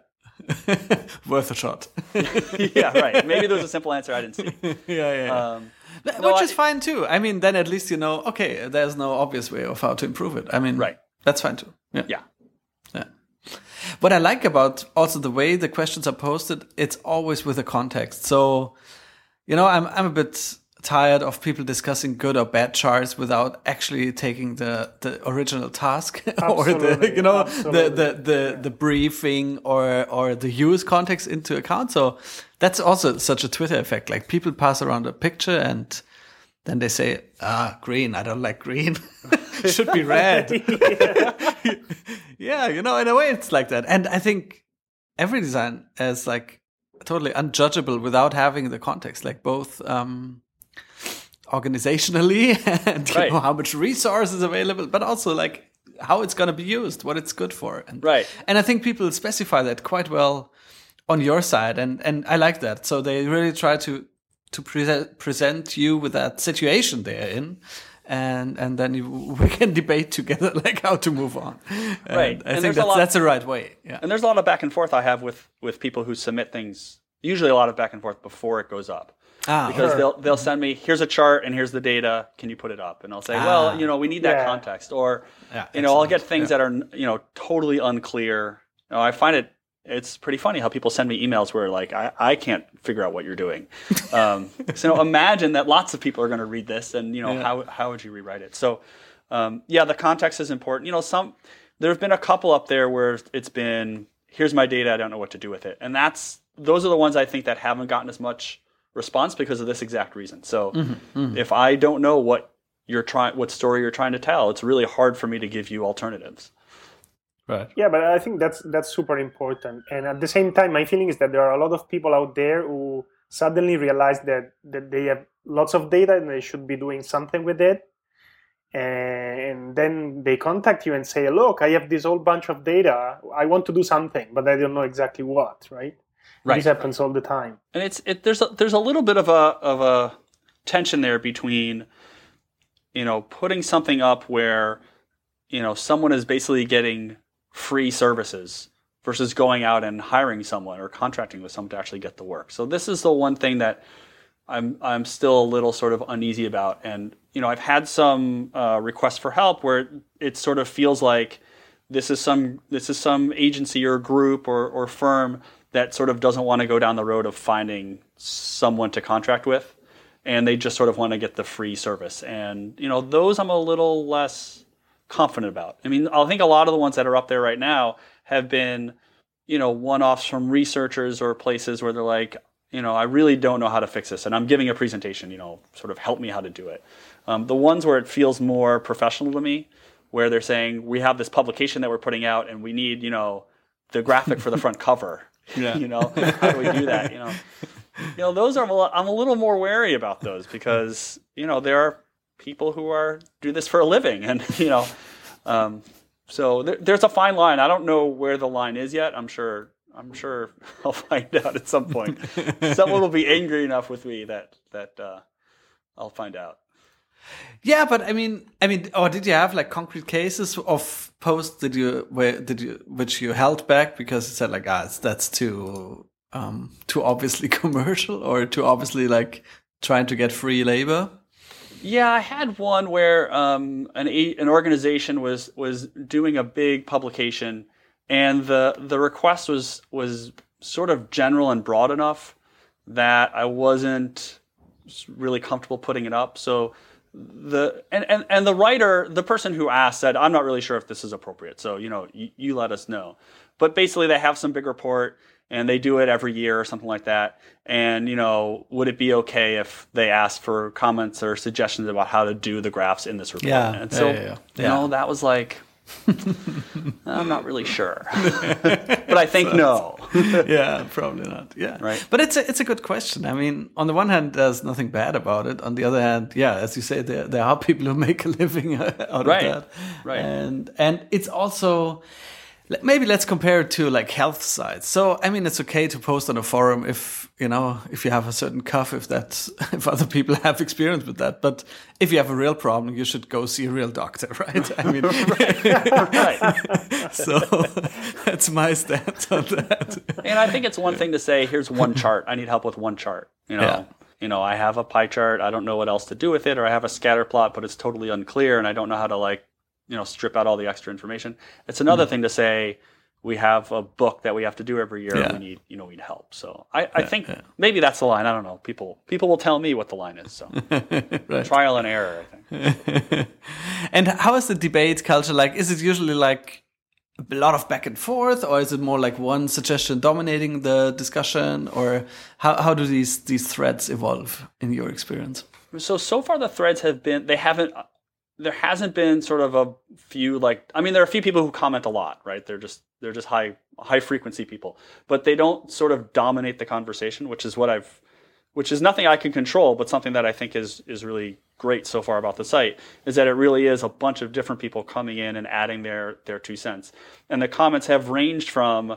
Worth a shot. Yeah. Right. Maybe there was a simple answer I didn't see. Yeah. Yeah. yeah. Um, Which no, is I, fine too. I mean, then at least you know, okay, there's no obvious way of how to improve it. I mean, right. That's fine too. Yeah. Yeah. Yeah. What I like about also the way the questions are posted, it's always with a context. So, you know, I'm I'm a bit tired of people discussing good or bad charts without actually taking the, the original task or the you know the, the the the briefing or or the use context into account. So that's also such a Twitter effect. Like people pass around a picture and then they say, ah, green, I don't like green. Should be red. Yeah. Yeah, you know, in a way it's like that. And I think every design is like totally unjudgeable without having the context, like both um, organizationally and you right. know how much resources available, but also like how it's going to be used, what it's good for. And, right. And I think people specify that quite well on your side. And, and I like that. So they really try to to pre- present you with that situation they're in, and and then you, we can debate together like how to move on. And right, I and think that's, lot, that's the right way. Yeah, and there's a lot of back and forth I have with with people who submit things. Usually, a lot of back and forth before it goes up, ah, because sure. they'll they'll send me, here's a chart and here's the data. Can you put it up? And I'll say, ah, well, you know, we need that yeah. context, or yeah, you know, I'll get things yeah. that are you know totally unclear. You know, I find it. It's pretty funny how people send me emails where like I, I can't figure out what you're doing. Um, so you know, imagine that lots of people are going to read this, and you know yeah. how how would you rewrite it? So um, yeah, the context is important. You know, some there have been a couple up there where it's been here's my data, I don't know what to do with it, and that's those are the ones I think that haven't gotten as much response because of this exact reason. So mm-hmm, mm-hmm. if I don't know what you're trying, what story you're trying to tell, it's really hard for me to give you alternatives. Right. Yeah, but I think that's that's super important. And at the same time, my feeling is that there are a lot of people out there who suddenly realize that, that they have lots of data and they should be doing something with it. And then they contact you and say, look, I have this whole bunch of data. I want to do something, but I don't know exactly what, right? Right. This happens all the time. And it's it, there's a, there's a little bit of a of a tension there between, you know, putting something up where, you know, someone is basically getting free services versus going out and hiring someone or contracting with someone to actually get the work. So this is the one thing that I'm I'm still a little sort of uneasy about. And, you know, I've had some uh, requests for help where it, it sort of feels like this is some this is some agency or group or, or firm that sort of doesn't want to go down the road of finding someone to contract with, and they just sort of want to get the free service. And, you know, those I'm a little less confident about. I mean, I think a lot of the ones that are up there right now have been, you know, one-offs from researchers or places where they're like, you know, I really don't know how to fix this, and I'm giving a presentation, you know, sort of help me how to do it. Um, the ones where it feels more professional to me, where they're saying, we have this publication that we're putting out, and we need, you know, the graphic for the front cover. Yeah. You know, how do we do that? You know, you know, those are, I'm a little more wary about those because, you know, there are people who are do this for a living, and, you know, um, so there, there's a fine line. I don't know where the line is yet. I'm sure, I'm sure I'll find out at some point. Someone will be angry enough with me that, that, uh, I'll find out. Yeah, but I mean, I mean, or did you have like concrete cases of posts that you where did you which you held back because it said like, ah, it's, that's too um, too obviously commercial or too obviously like trying to get free labor? Yeah, I had one where um, an an organization was was doing a big publication, and the the request was was sort of general and broad enough that I wasn't really comfortable putting it up. So. The and, and, and the writer, the person who asked said, I'm not really sure if this is appropriate. So, you know, you, you let us know. But basically they have some big report and they do it every year or something like that. And, you know, would it be okay if they asked for comments or suggestions about how to do the graphs in this report? Yeah. And so, yeah, yeah, yeah. you know, that was like, I'm not really sure, but I think no. Yeah, probably not. Yeah, right. But it's a it's a good question. I mean, on the one hand, there's nothing bad about it. On the other hand, yeah, as you say, there there are people who make a living out right. of that. Right. And and it's also. Maybe let's compare it to like health sites. So, I mean, it's okay to post on a forum if, you know, if you have a certain cough, if that's, if other people have experience with that. But if you have a real problem, you should go see a real doctor, right? I mean, right. So that's my stance on that. And I think it's one thing to say, here's one chart. I need help with one chart. You know, yeah. you know, I have a pie chart. I don't know what else to do with it. Or I have a scatter plot, but it's totally unclear and I don't know how to like, you know, strip out all the extra information. It's another mm. thing to say, we have a book that we have to do every year. Yeah. And we need, you know, we need help. So I, I yeah, think yeah. maybe that's the line. I don't know. People, people will tell me what the line is. So right. Trial and error, I think. And how is the debate culture like? Is it usually like a lot of back and forth, or is it more like one suggestion dominating the discussion, or how, how do these, these threads evolve in your experience? So, so far the threads have been, they haven't, there hasn't been sort of a few like I mean there are a few people who comment a lot, right? They're just they're just high high frequency people, but they don't sort of dominate the conversation, which is what I've which is nothing I can control, but something that I think is is really great so far about the site is that it really is a bunch of different people coming in and adding their their two cents. And the comments have ranged from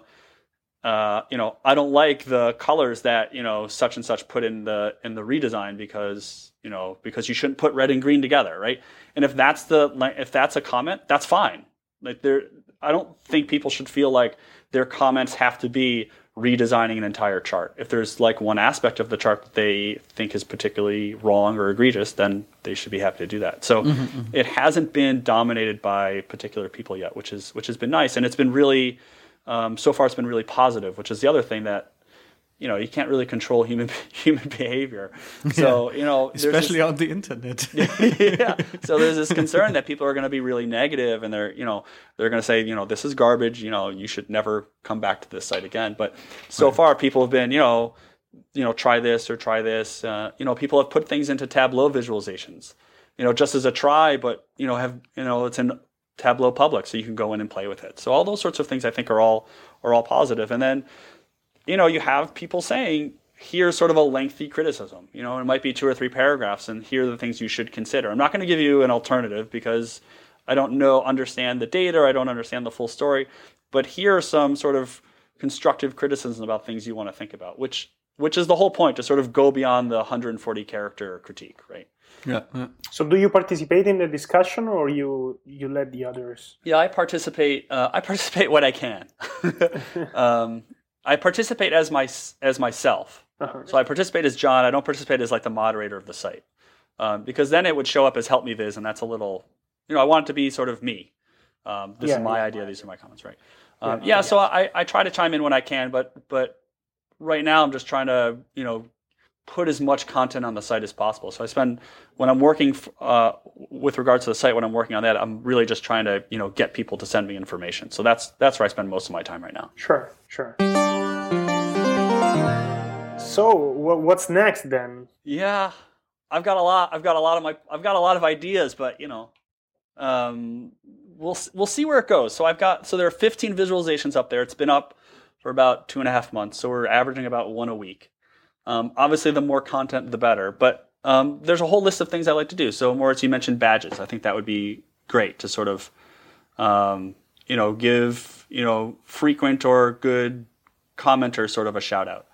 uh, you know, I don't like the colors that, you know, such and such put in the in the redesign because, you know, because you shouldn't put red and green together, right? And if that's the if that's a comment, that's fine. Like there, I don't think people should feel like their comments have to be redesigning an entire chart. If there's like one aspect of the chart that they think is particularly wrong or egregious, then they should be happy to do that. So mm-hmm, mm-hmm. It hasn't been dominated by particular people yet, which is which has been nice, and it's been really. Um, so far, it's been really positive, which is the other thing that, you know, you can't really control human human behavior. So, yeah. you know, especially this, on the internet. yeah. So there's this concern that people are going to be really negative, and they're, you know, they're going to say, you know, this is garbage. You know, you should never come back to this site again. But so right. far, people have been, you know, you know, try this or try this. Uh, you know, people have put things into Tableau visualizations, you know, just as a try, but you know, have you know, it's in Tableau public, so you can go in and play with it. So all those sorts of things I think are all are all positive. And then, you know, you have people saying, here's sort of a lengthy criticism. You know, it might be two or three paragraphs, and here are the things you should consider. I'm not going to give you an alternative because I don't know, understand the data, or I don't understand the full story. But here are some sort of constructive criticisms about things you want to think about, which which is the whole point, to sort of go beyond the one hundred forty character critique, right? Yeah, yeah. So do you participate in the discussion, or you you let the others? Yeah, I participate. Uh, I participate when I can. um, I participate as my as myself. Uh-huh. So I participate as John. I don't participate as like the moderator of the site, um, because then it would show up as Help Me Viz, and that's a little, you know, I want it to be sort of me. Um, this yeah, is my yeah. idea. These are my comments, right? Um, yeah, yeah. So I, I try to chime in when I can, but but right now I'm just trying to, you know, put as much content on the site as possible. So I spend, when I'm working uh, with regards to the site, when I'm working on that, I'm really just trying to, you know, get people to send me information. So that's that's where I spend most of my time right now. Sure, sure. So what's next then? Yeah, I've got a lot. I've got a lot of my. I've got a lot of ideas, but you know, um, we'll we'll see where it goes. So I've got. So there are fifteen visualizations up there. It's been up for about two and a half months. So we're averaging about one a week. Um, obviously, the more content, the better. But um, there's a whole list of things I like to do. So, Moritz, you mentioned badges. I think that would be great to sort of, um, you know, give, you know, frequent or good commenters sort of a shout out.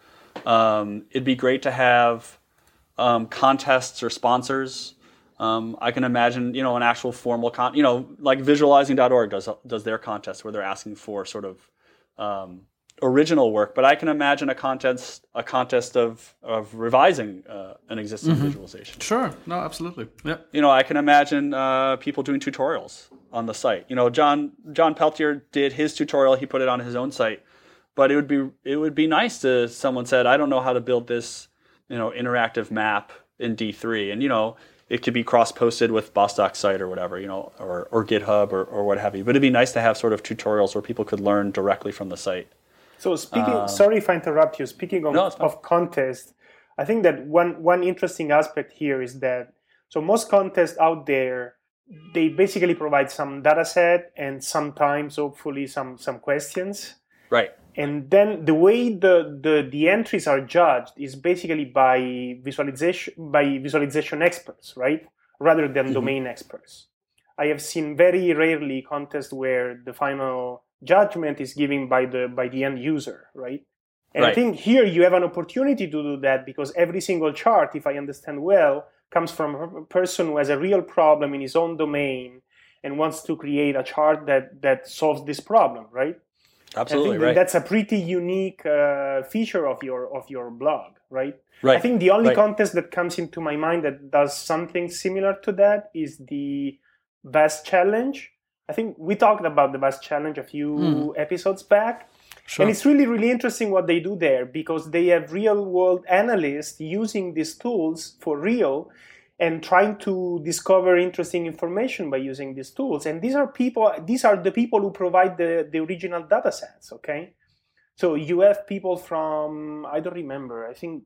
Um, it'd be great to have um, contests or sponsors. Um, I can imagine, you know, an actual formal con, you know, like visualizing dot org does does their contest where they're asking for sort of um, original work, but I can imagine a contest a contest of of revising uh, an existing mm-hmm. visualization. Sure, no, absolutely, yeah. You know, I can imagine uh, people doing tutorials on the site. You know, John John Peltier did his tutorial; he put it on his own site. But it would be it would be nice to someone said, I don't know how to build this, you know, interactive map in D three, and you know, it could be cross posted with Bostock site or whatever, you know, or or GitHub or or what have you. But it'd be nice to have sort of tutorials where people could learn directly from the site. So speaking, um, sorry if I interrupt you. Speaking of, no, of contest, I think that one one interesting aspect here is that so most contests out there, they basically provide some data set and sometimes hopefully some some questions. Right. And then the way the, the, the entries are judged is basically by visualization by visualization experts, right? Rather than mm-hmm. domain experts. I have seen very rarely contests where the final judgment is given by the by the end user, right? And right. I think here you have an opportunity to do that because every single chart, if I understand well, comes from a person who has a real problem in his own domain and wants to create a chart that, that solves this problem, right? Absolutely, I think right. That's a pretty unique uh, feature of your of your blog, right? Right. I think the only right. contest that comes into my mind that does something similar to that is the V A S Challenge. I think we talked about the V A S Challenge a few mm. episodes back. Sure. And it's really, really interesting what they do there because they have real-world analysts using these tools for real and trying to discover interesting information by using these tools. And these are people, these are the people who provide the, the original data sets, okay? So you have people from, I don't remember, I think,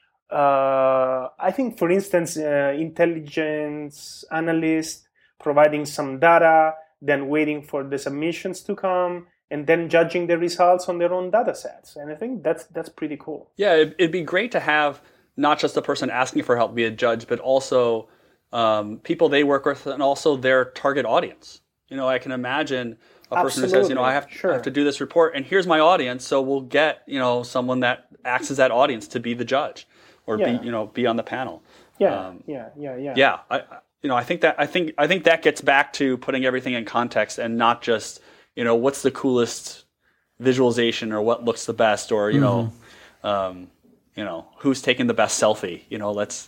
uh, I think for instance, uh, intelligence analysts providing some data, then waiting for the submissions to come, and then judging the results on their own data sets. And I think that's that's pretty cool. Yeah, it'd, it'd be great to have not just the person asking for help be a judge, but also um, people they work with and also their target audience. You know, I can imagine a person Absolutely. who says, you know, I have, sure. I have to do this report, and here's my audience, so we'll get, you know, someone that acts as that audience to be the judge or yeah. be, you know, be on the panel. Yeah, um, yeah, yeah, yeah. Yeah, I, you know, I think that I think I think that gets back to putting everything in context and not just, you know, what's the coolest visualization or what looks the best or, you mm-hmm. know, um, you know, who's taking the best selfie? You know, let's,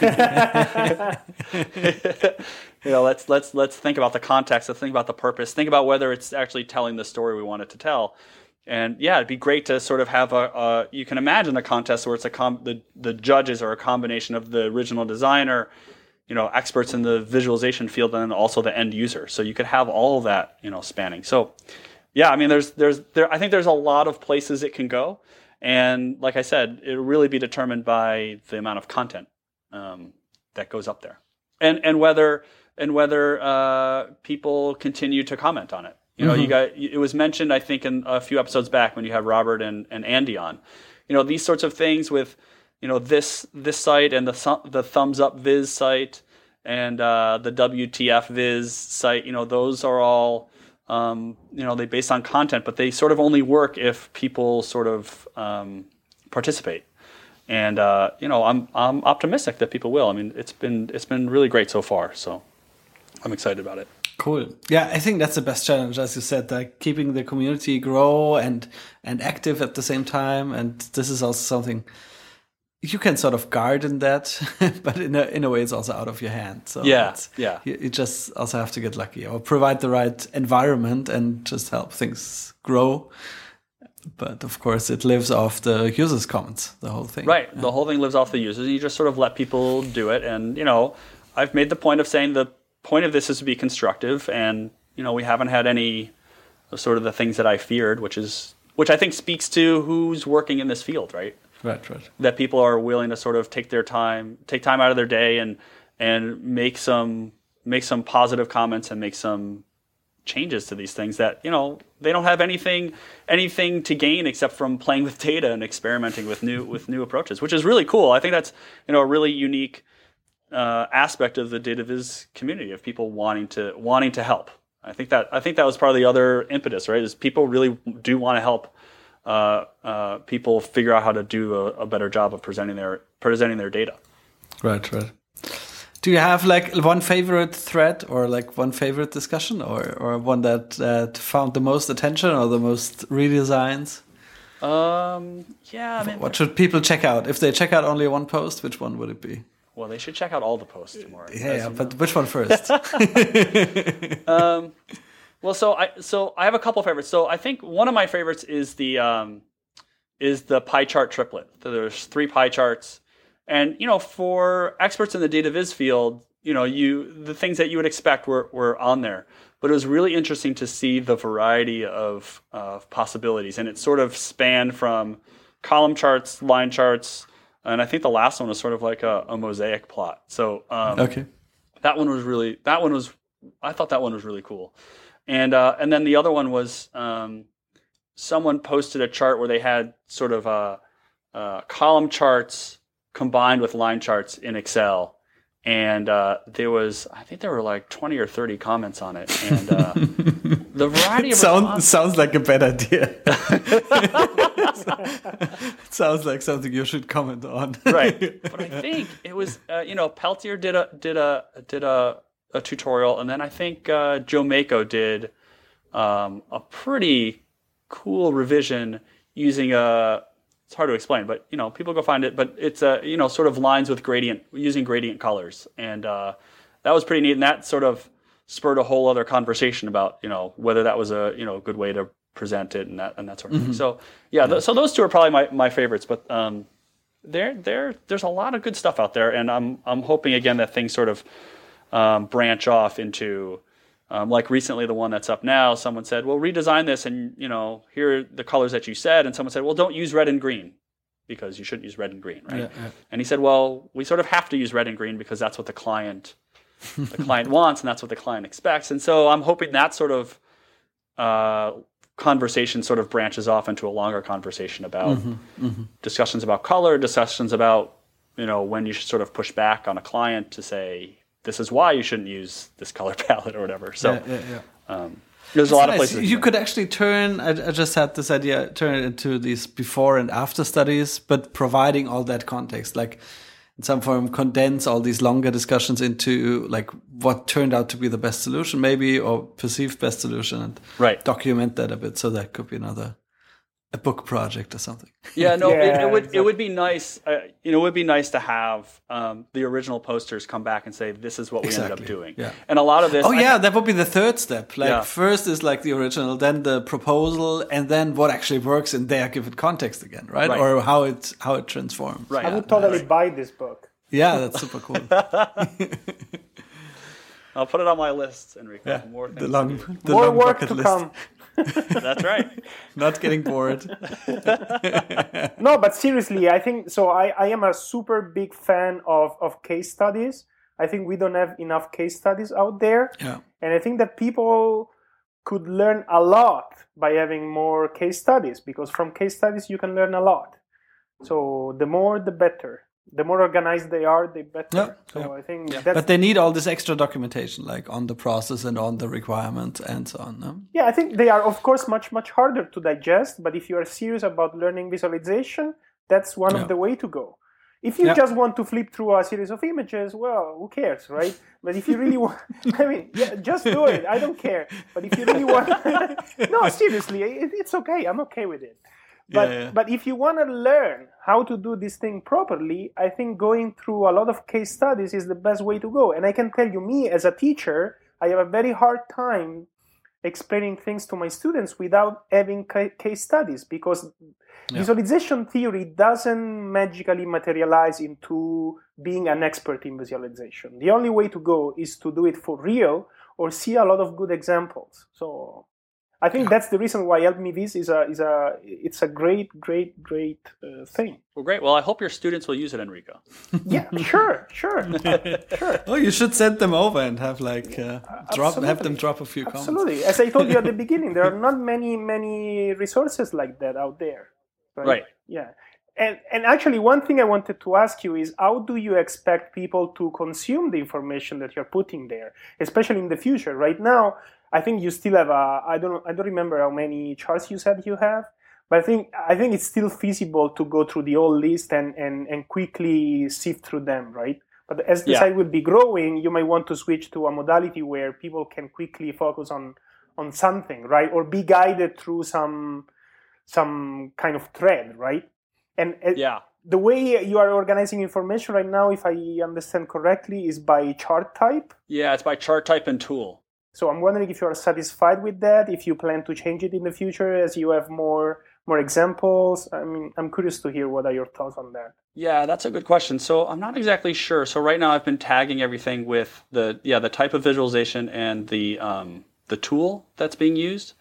you know, let's let's let's think about the context. Let's think about the purpose. Think about whether it's actually telling the story we want it to tell. And yeah, it'd be great to sort of have a. a you can imagine a contest where it's a com- the the judges are a combination of the original designer, you know, experts in the visualization field, and then also the end user. So you could have all of that, you know, spanning. So, yeah, I mean, there's there's there. I think there's a lot of places it can go. And like I said, it'll really be determined by the amount of content um, that goes up there, and and whether and whether uh, people continue to comment on it. You know, mm-hmm. you got it was mentioned, I think, in a few episodes back when you had Robert and, and Andy on. you know, these sorts of things with, you know, this this site and the the thumbs up viz site and uh, the W T F viz site, you know, those are all, um, you know, they based on content, but they sort of only work if people sort of um, participate. And uh, you know, I'm I'm optimistic that people will. I mean, it's been it's been really great so far, so I'm excited about it. Cool. Yeah, I think that's the best challenge, as you said, like keeping the community grow and and active at the same time. And this is also something you can sort of garden that, but in a in a way, it's also out of your hand. So yeah, it's, yeah. You, you just also have to get lucky or provide the right environment and just help things grow. But of course, it lives off the users' comments, the whole thing. Right. Yeah. The whole thing lives off the users. You just sort of let people do it. And, you know, I've made the point of saying the point of this is to be constructive. And, you know, we haven't had any of sort of the things that I feared, which is, which I think speaks to who's working in this field, right? Right, right. That people are willing to sort of take their time, take time out of their day and, and make some, make some positive comments and make some changes to these things that, you know, they don't have anything anything to gain except from playing with data and experimenting with new with new approaches, which is really cool. I think that's, you know, a really unique uh, aspect of the data viz community, of people wanting to wanting to help. I think that I think that was part of the other impetus, right? Is people really do want to help uh, uh, people figure out how to do a, a better job of presenting their presenting their data. Right, right. Do you have like one favorite thread or like one favorite discussion or, or one that, that found the most attention or the most redesigns? Um, yeah. I mean, what should people check out? If they check out only one post, which one would it be? Well, they should check out all the posts tomorrow. Yeah, yeah but know. Which one first? um, well, so I so I have a couple of favorites. So I think one of my favorites is the um, is the pie chart triplet. So there's three pie charts. And, you know, for experts in the data viz field, you know, you the things that you would expect were, were on there. But it was really interesting to see the variety of uh, possibilities. And it sort of spanned from column charts, line charts, and I think the last one was sort of like a, a mosaic plot. So um, okay. that one was really, that one was, I thought that one was really cool. And uh, and then the other one was um, someone posted a chart where they had sort of uh, uh, column charts combined with line charts in Excel, and uh, there was, I think there were like twenty or thirty comments on it, and uh, the variety of Sound, responses... sounds like a bad idea. It sounds like something you should comment on, right? But I think it was, uh, you know, Peltier did a did a did a, a tutorial, and then I think uh, Joe Mako did um, a pretty cool revision using a. It's hard to explain, but, you know, people go find it. But it's, uh, you know, sort of lines with gradient, using gradient colors. And uh, that was pretty neat. And that sort of spurred a whole other conversation about, you know, whether that was a, you know, good way to present it and that and that sort of mm-hmm. thing. So, yeah, th- so those two are probably my, my favorites. But um, there, there, there's a lot of good stuff out there. And I'm I'm hoping, again, that things sort of um, branch off into... Um, like recently, the one that's up now, someone said, well, redesign this and, you know, here are the colors that you said. And someone said, well, don't use red and green because you shouldn't use red and green, right? Yeah, yeah. And he said, well, we sort of have to use red and green because that's what the client the client wants and that's what the client expects. And so I'm hoping that sort of uh, conversation sort of branches off into a longer conversation about mm-hmm, mm-hmm. discussions about color, discussions about, you know, when you should sort of push back on a client to say, this is why you shouldn't use this color palette or whatever. So yeah, yeah, yeah. Um, there's a That's lot nice. of places. You could actually turn, I, I just had this idea, turn it into these before and after studies, but providing all that context, like in some form condense all these longer discussions into like what turned out to be the best solution maybe, or perceived best solution, and right. document that a bit. So that could be another a book project or something. Yeah, no, yeah, it, it would exactly. it would be nice. Uh, you know, it would be nice to have um, the original posters come back and say, "This is what we exactly. ended up doing." Yeah. And a lot of this. Oh I yeah, th- that would be the third step. Like yeah. first is like the original, then the proposal, and then what actually works in there. Give it context again, right? Right. Or how it how it transforms. Right. I Yeah. would totally Right. buy this book. Yeah, that's super cool. I'll put it on my list, Enrico. Yeah, More things the long, to do. the More long work bucket to list. come. That's right. Not getting bored. No, but seriously, I think so. I, I am a super big fan of, of case studies. I think we don't have enough case studies out there. Yeah. And I think that people could learn a lot by having more case studies, because from case studies you can learn a lot. So the more, the better. The more organized they are, the better. Yeah, so yeah. I think Yeah. that's... But they need all this extra documentation, like on the process and on the requirement and so on. No? Yeah, I think they are, of course, much, much harder to digest. But if you are serious about learning visualization, that's one Yeah. of the way to go. If you Yeah. just want to flip through a series of images, well, who cares, right? But if you really want, I mean, yeah, just do it. I don't care. But if you really want, no, seriously, it, it's okay. I'm okay with it. But Yeah, yeah. but if you want to learn how to do this thing properly, I think going through a lot of case studies is the best way to go. And I can tell you, me as a teacher, I have a very hard time explaining things to my students without having ca- case studies, because Yeah. visualization theory doesn't magically materialize into being an expert in visualization. The only way to go is to do it for real or see a lot of good examples. So I think that's the reason why Help Me Viz is a is a it's a great great great uh, thing. Well, great. Well, I hope your students will use it, Enrico. Yeah, sure, sure, sure. Oh, you should send them over and have like uh, drop, have them Absolutely. drop a few comments. Absolutely. As I told you at the beginning, there are not many many resources like that out there. Right. Right. Yeah. And and actually, one thing I wanted to ask you is, how do you expect people to consume the information that you're putting there, especially in the future? Right now, I think you still have a, I don't I don't remember how many charts you said you have, but I think I think it's still feasible to go through the whole list and, and, and quickly sift through them, right? But as the Yeah. site will be growing, you might want to switch to a modality where people can quickly focus on on something, right? Or be guided through some some kind of thread, right? And uh, Yeah. the way you are organizing information right now, if I understand correctly, is by chart type. Yeah, it's by chart type and tool. So I'm wondering if you are satisfied with that, if you plan to change it in the future as you have more more examples. I mean, I'm curious to hear what are your thoughts on that. Yeah, that's a good question. So I'm not exactly sure. So right now I've been tagging everything with the yeah the type of visualization and the um, the tool that's being used.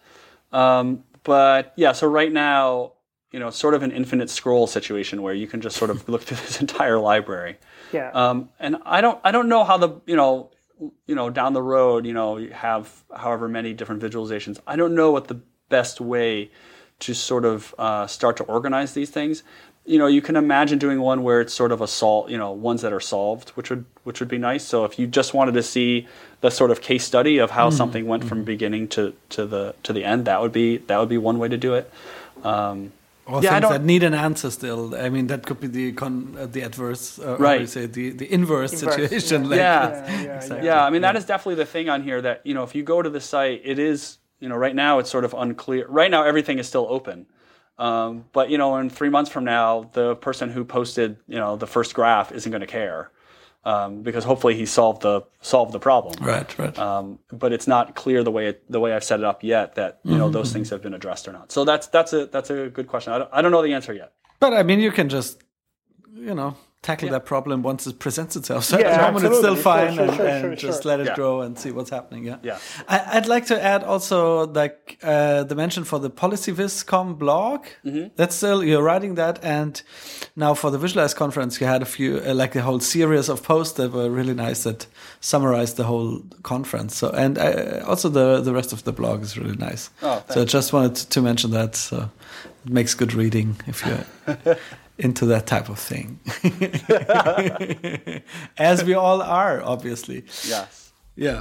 Um, but yeah, so right now, you know, it's sort of an infinite scroll situation where you can just sort of look through this entire library. Yeah. Um, and I don't I don't know how the you know you know down the road you know you have however many different visualizations. I don't know what the best way to sort of uh, start to organize these things. You know, you can imagine doing one where it's sort of a sol, you know, ones that are solved, which would which would be nice. So if you just wanted to see the sort of case study of how mm-hmm. something went mm-hmm. from beginning to, to the to the end, that would be that would be one way to do it. Um, Or yeah, things that need an answer still. I mean, that could be the con, uh, the adverse, uh, right? Or you say the the inverse, inverse situation. Yeah. Like, yeah. Yeah, yeah, exactly. yeah. I mean, that is definitely the thing on here. That you know, if you go to the site, it is you know right now it's sort of unclear. Right now, everything is still open. Um, but you know, in three months from now, the person who posted, you know, the first graph isn't going to care um, because hopefully he solved the solved the problem. Right, right. Um, but it's not clear the way it, the way I've set it up yet that you know mm-hmm. those things have been addressed or not. So that's that's a that's a good question. I don't, I don't know the answer yet. But I mean, you can just you know tackle yeah. that problem once it presents itself. So yeah, at the moment it's still sure, fine, sure, and, sure, and sure, just sure. let it yeah. grow and see what's happening. Yeah, yeah. I, I'd like to add also like uh, the mention for the PolicyViz dot com blog. Mm-hmm. That's still you're writing that, and now for the Visualize conference, you had a few uh, like a whole series of posts that were really nice that summarized the whole conference. So and uh, also the the rest of the blog is really nice. Oh, so I just wanted to mention that. So it makes good reading if you're into that type of thing. As we all are, obviously. Yes. Yeah.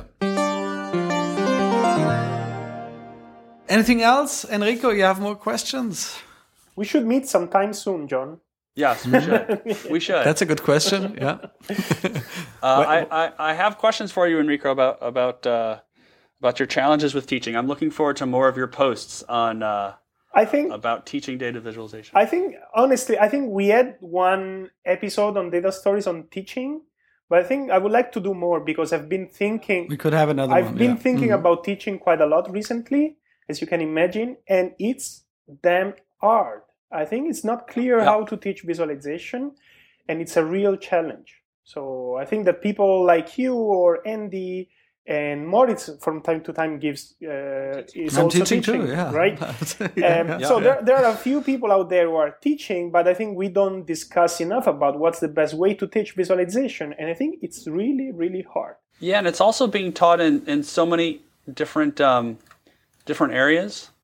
Anything else? Enrico, you have more questions? We should meet sometime soon, John. Yes, we should. We should. That's a good question. Yeah. uh, I, I, I have questions for you, Enrico, about about uh, about your challenges with teaching. I'm looking forward to more of your posts on uh, I think about teaching data visualization. I think honestly, I think we had one episode on data stories on teaching, but I think I would like to do more because I've been thinking. We could have another I've one. been yeah. thinking mm-hmm. about teaching quite a lot recently, as you can imagine, and it's damn hard. I think it's not clear yeah. how to teach visualization, and it's a real challenge. So I think that people like you or Andy and Moritz from time to time gives uh, is I'm also teaching, teaching too, yeah. right? yeah, um, yeah, so yeah. there there are a few people out there who are teaching, but I think we don't discuss enough about what's the best way to teach visualization, and I think it's really really hard. Yeah, and it's also being taught in, in so many different um, different areas.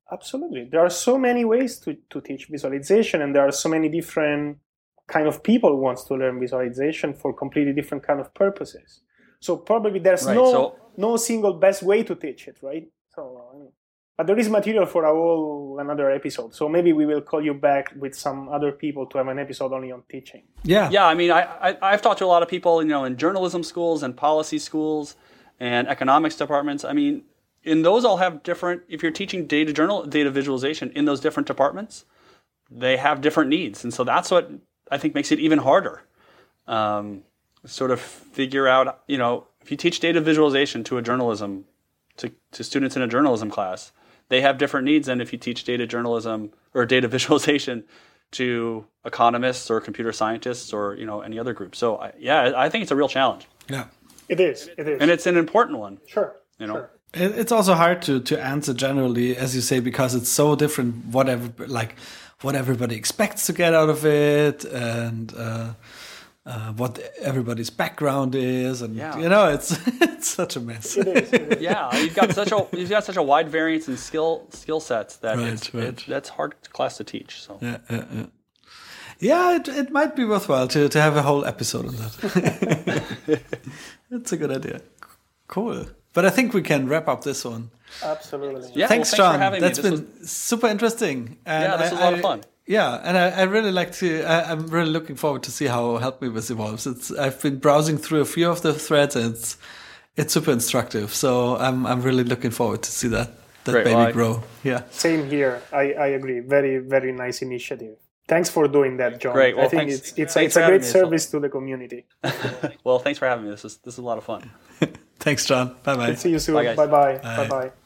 Absolutely. There are so many ways to, to teach visualization, and there are so many different kind of people who wants to learn visualization for completely different kind of purposes. So probably there's Right, no so- no single best way to teach it, right? So, I mean, but there is material for a whole another episode. So maybe we will call you back with some other people to have an episode only on teaching. Yeah. Yeah, I mean, I, I I've talked to a lot of people, you know, in journalism schools and policy schools and economics departments. I mean, in those all have different. If you're teaching data journal data visualization in those different departments, they have different needs, and so that's what I think makes it even harder. Um, sort of figure out, you know, if you teach data visualization to a journalism to to students in a journalism class, they have different needs than if you teach data journalism or data visualization to economists or computer scientists or, you know, any other group. So I, yeah, I think it's a real challenge. Yeah. It is. It is. And it's an important one. Sure. You know? Sure. It, it's also hard to, to answer generally, as you say, because it's so different. Whatever, like what everybody expects to get out of it, and uh, uh, what everybody's background is, and Yeah. you know, it's it's such a mess. It is. It is. Yeah, you've got such a you've got such a wide variance in skill skill sets that Right, it's, right. It, that's hard class to teach. So Yeah, yeah, yeah. Yeah, it, it might be worthwhile to, to have a whole episode on that. That's a good idea. Cool. But I think we can wrap up this one. Absolutely. yeah, Thanks, well, John. for having That's me. This been was- super interesting. And Yeah, this I- was a lot of I- fun. Yeah, and I, I really like to. I, I'm really looking forward to see how Help Me With evolves. It's I've been browsing through a few of the threads, and it's it's super instructive. So I'm I'm really looking forward to see that that Great, baby well, I- grow. Yeah. Same here. I, I agree. Very, very nice initiative. Thanks for doing that, John. Great. Well, I think thanks- it's it's, thanks it's a for great having me. service to the community. well, thanks for having me. This is this is a lot of fun. Thanks, John. Bye bye. See you soon. Bye, guys. Bye bye. Bye. Bye bye.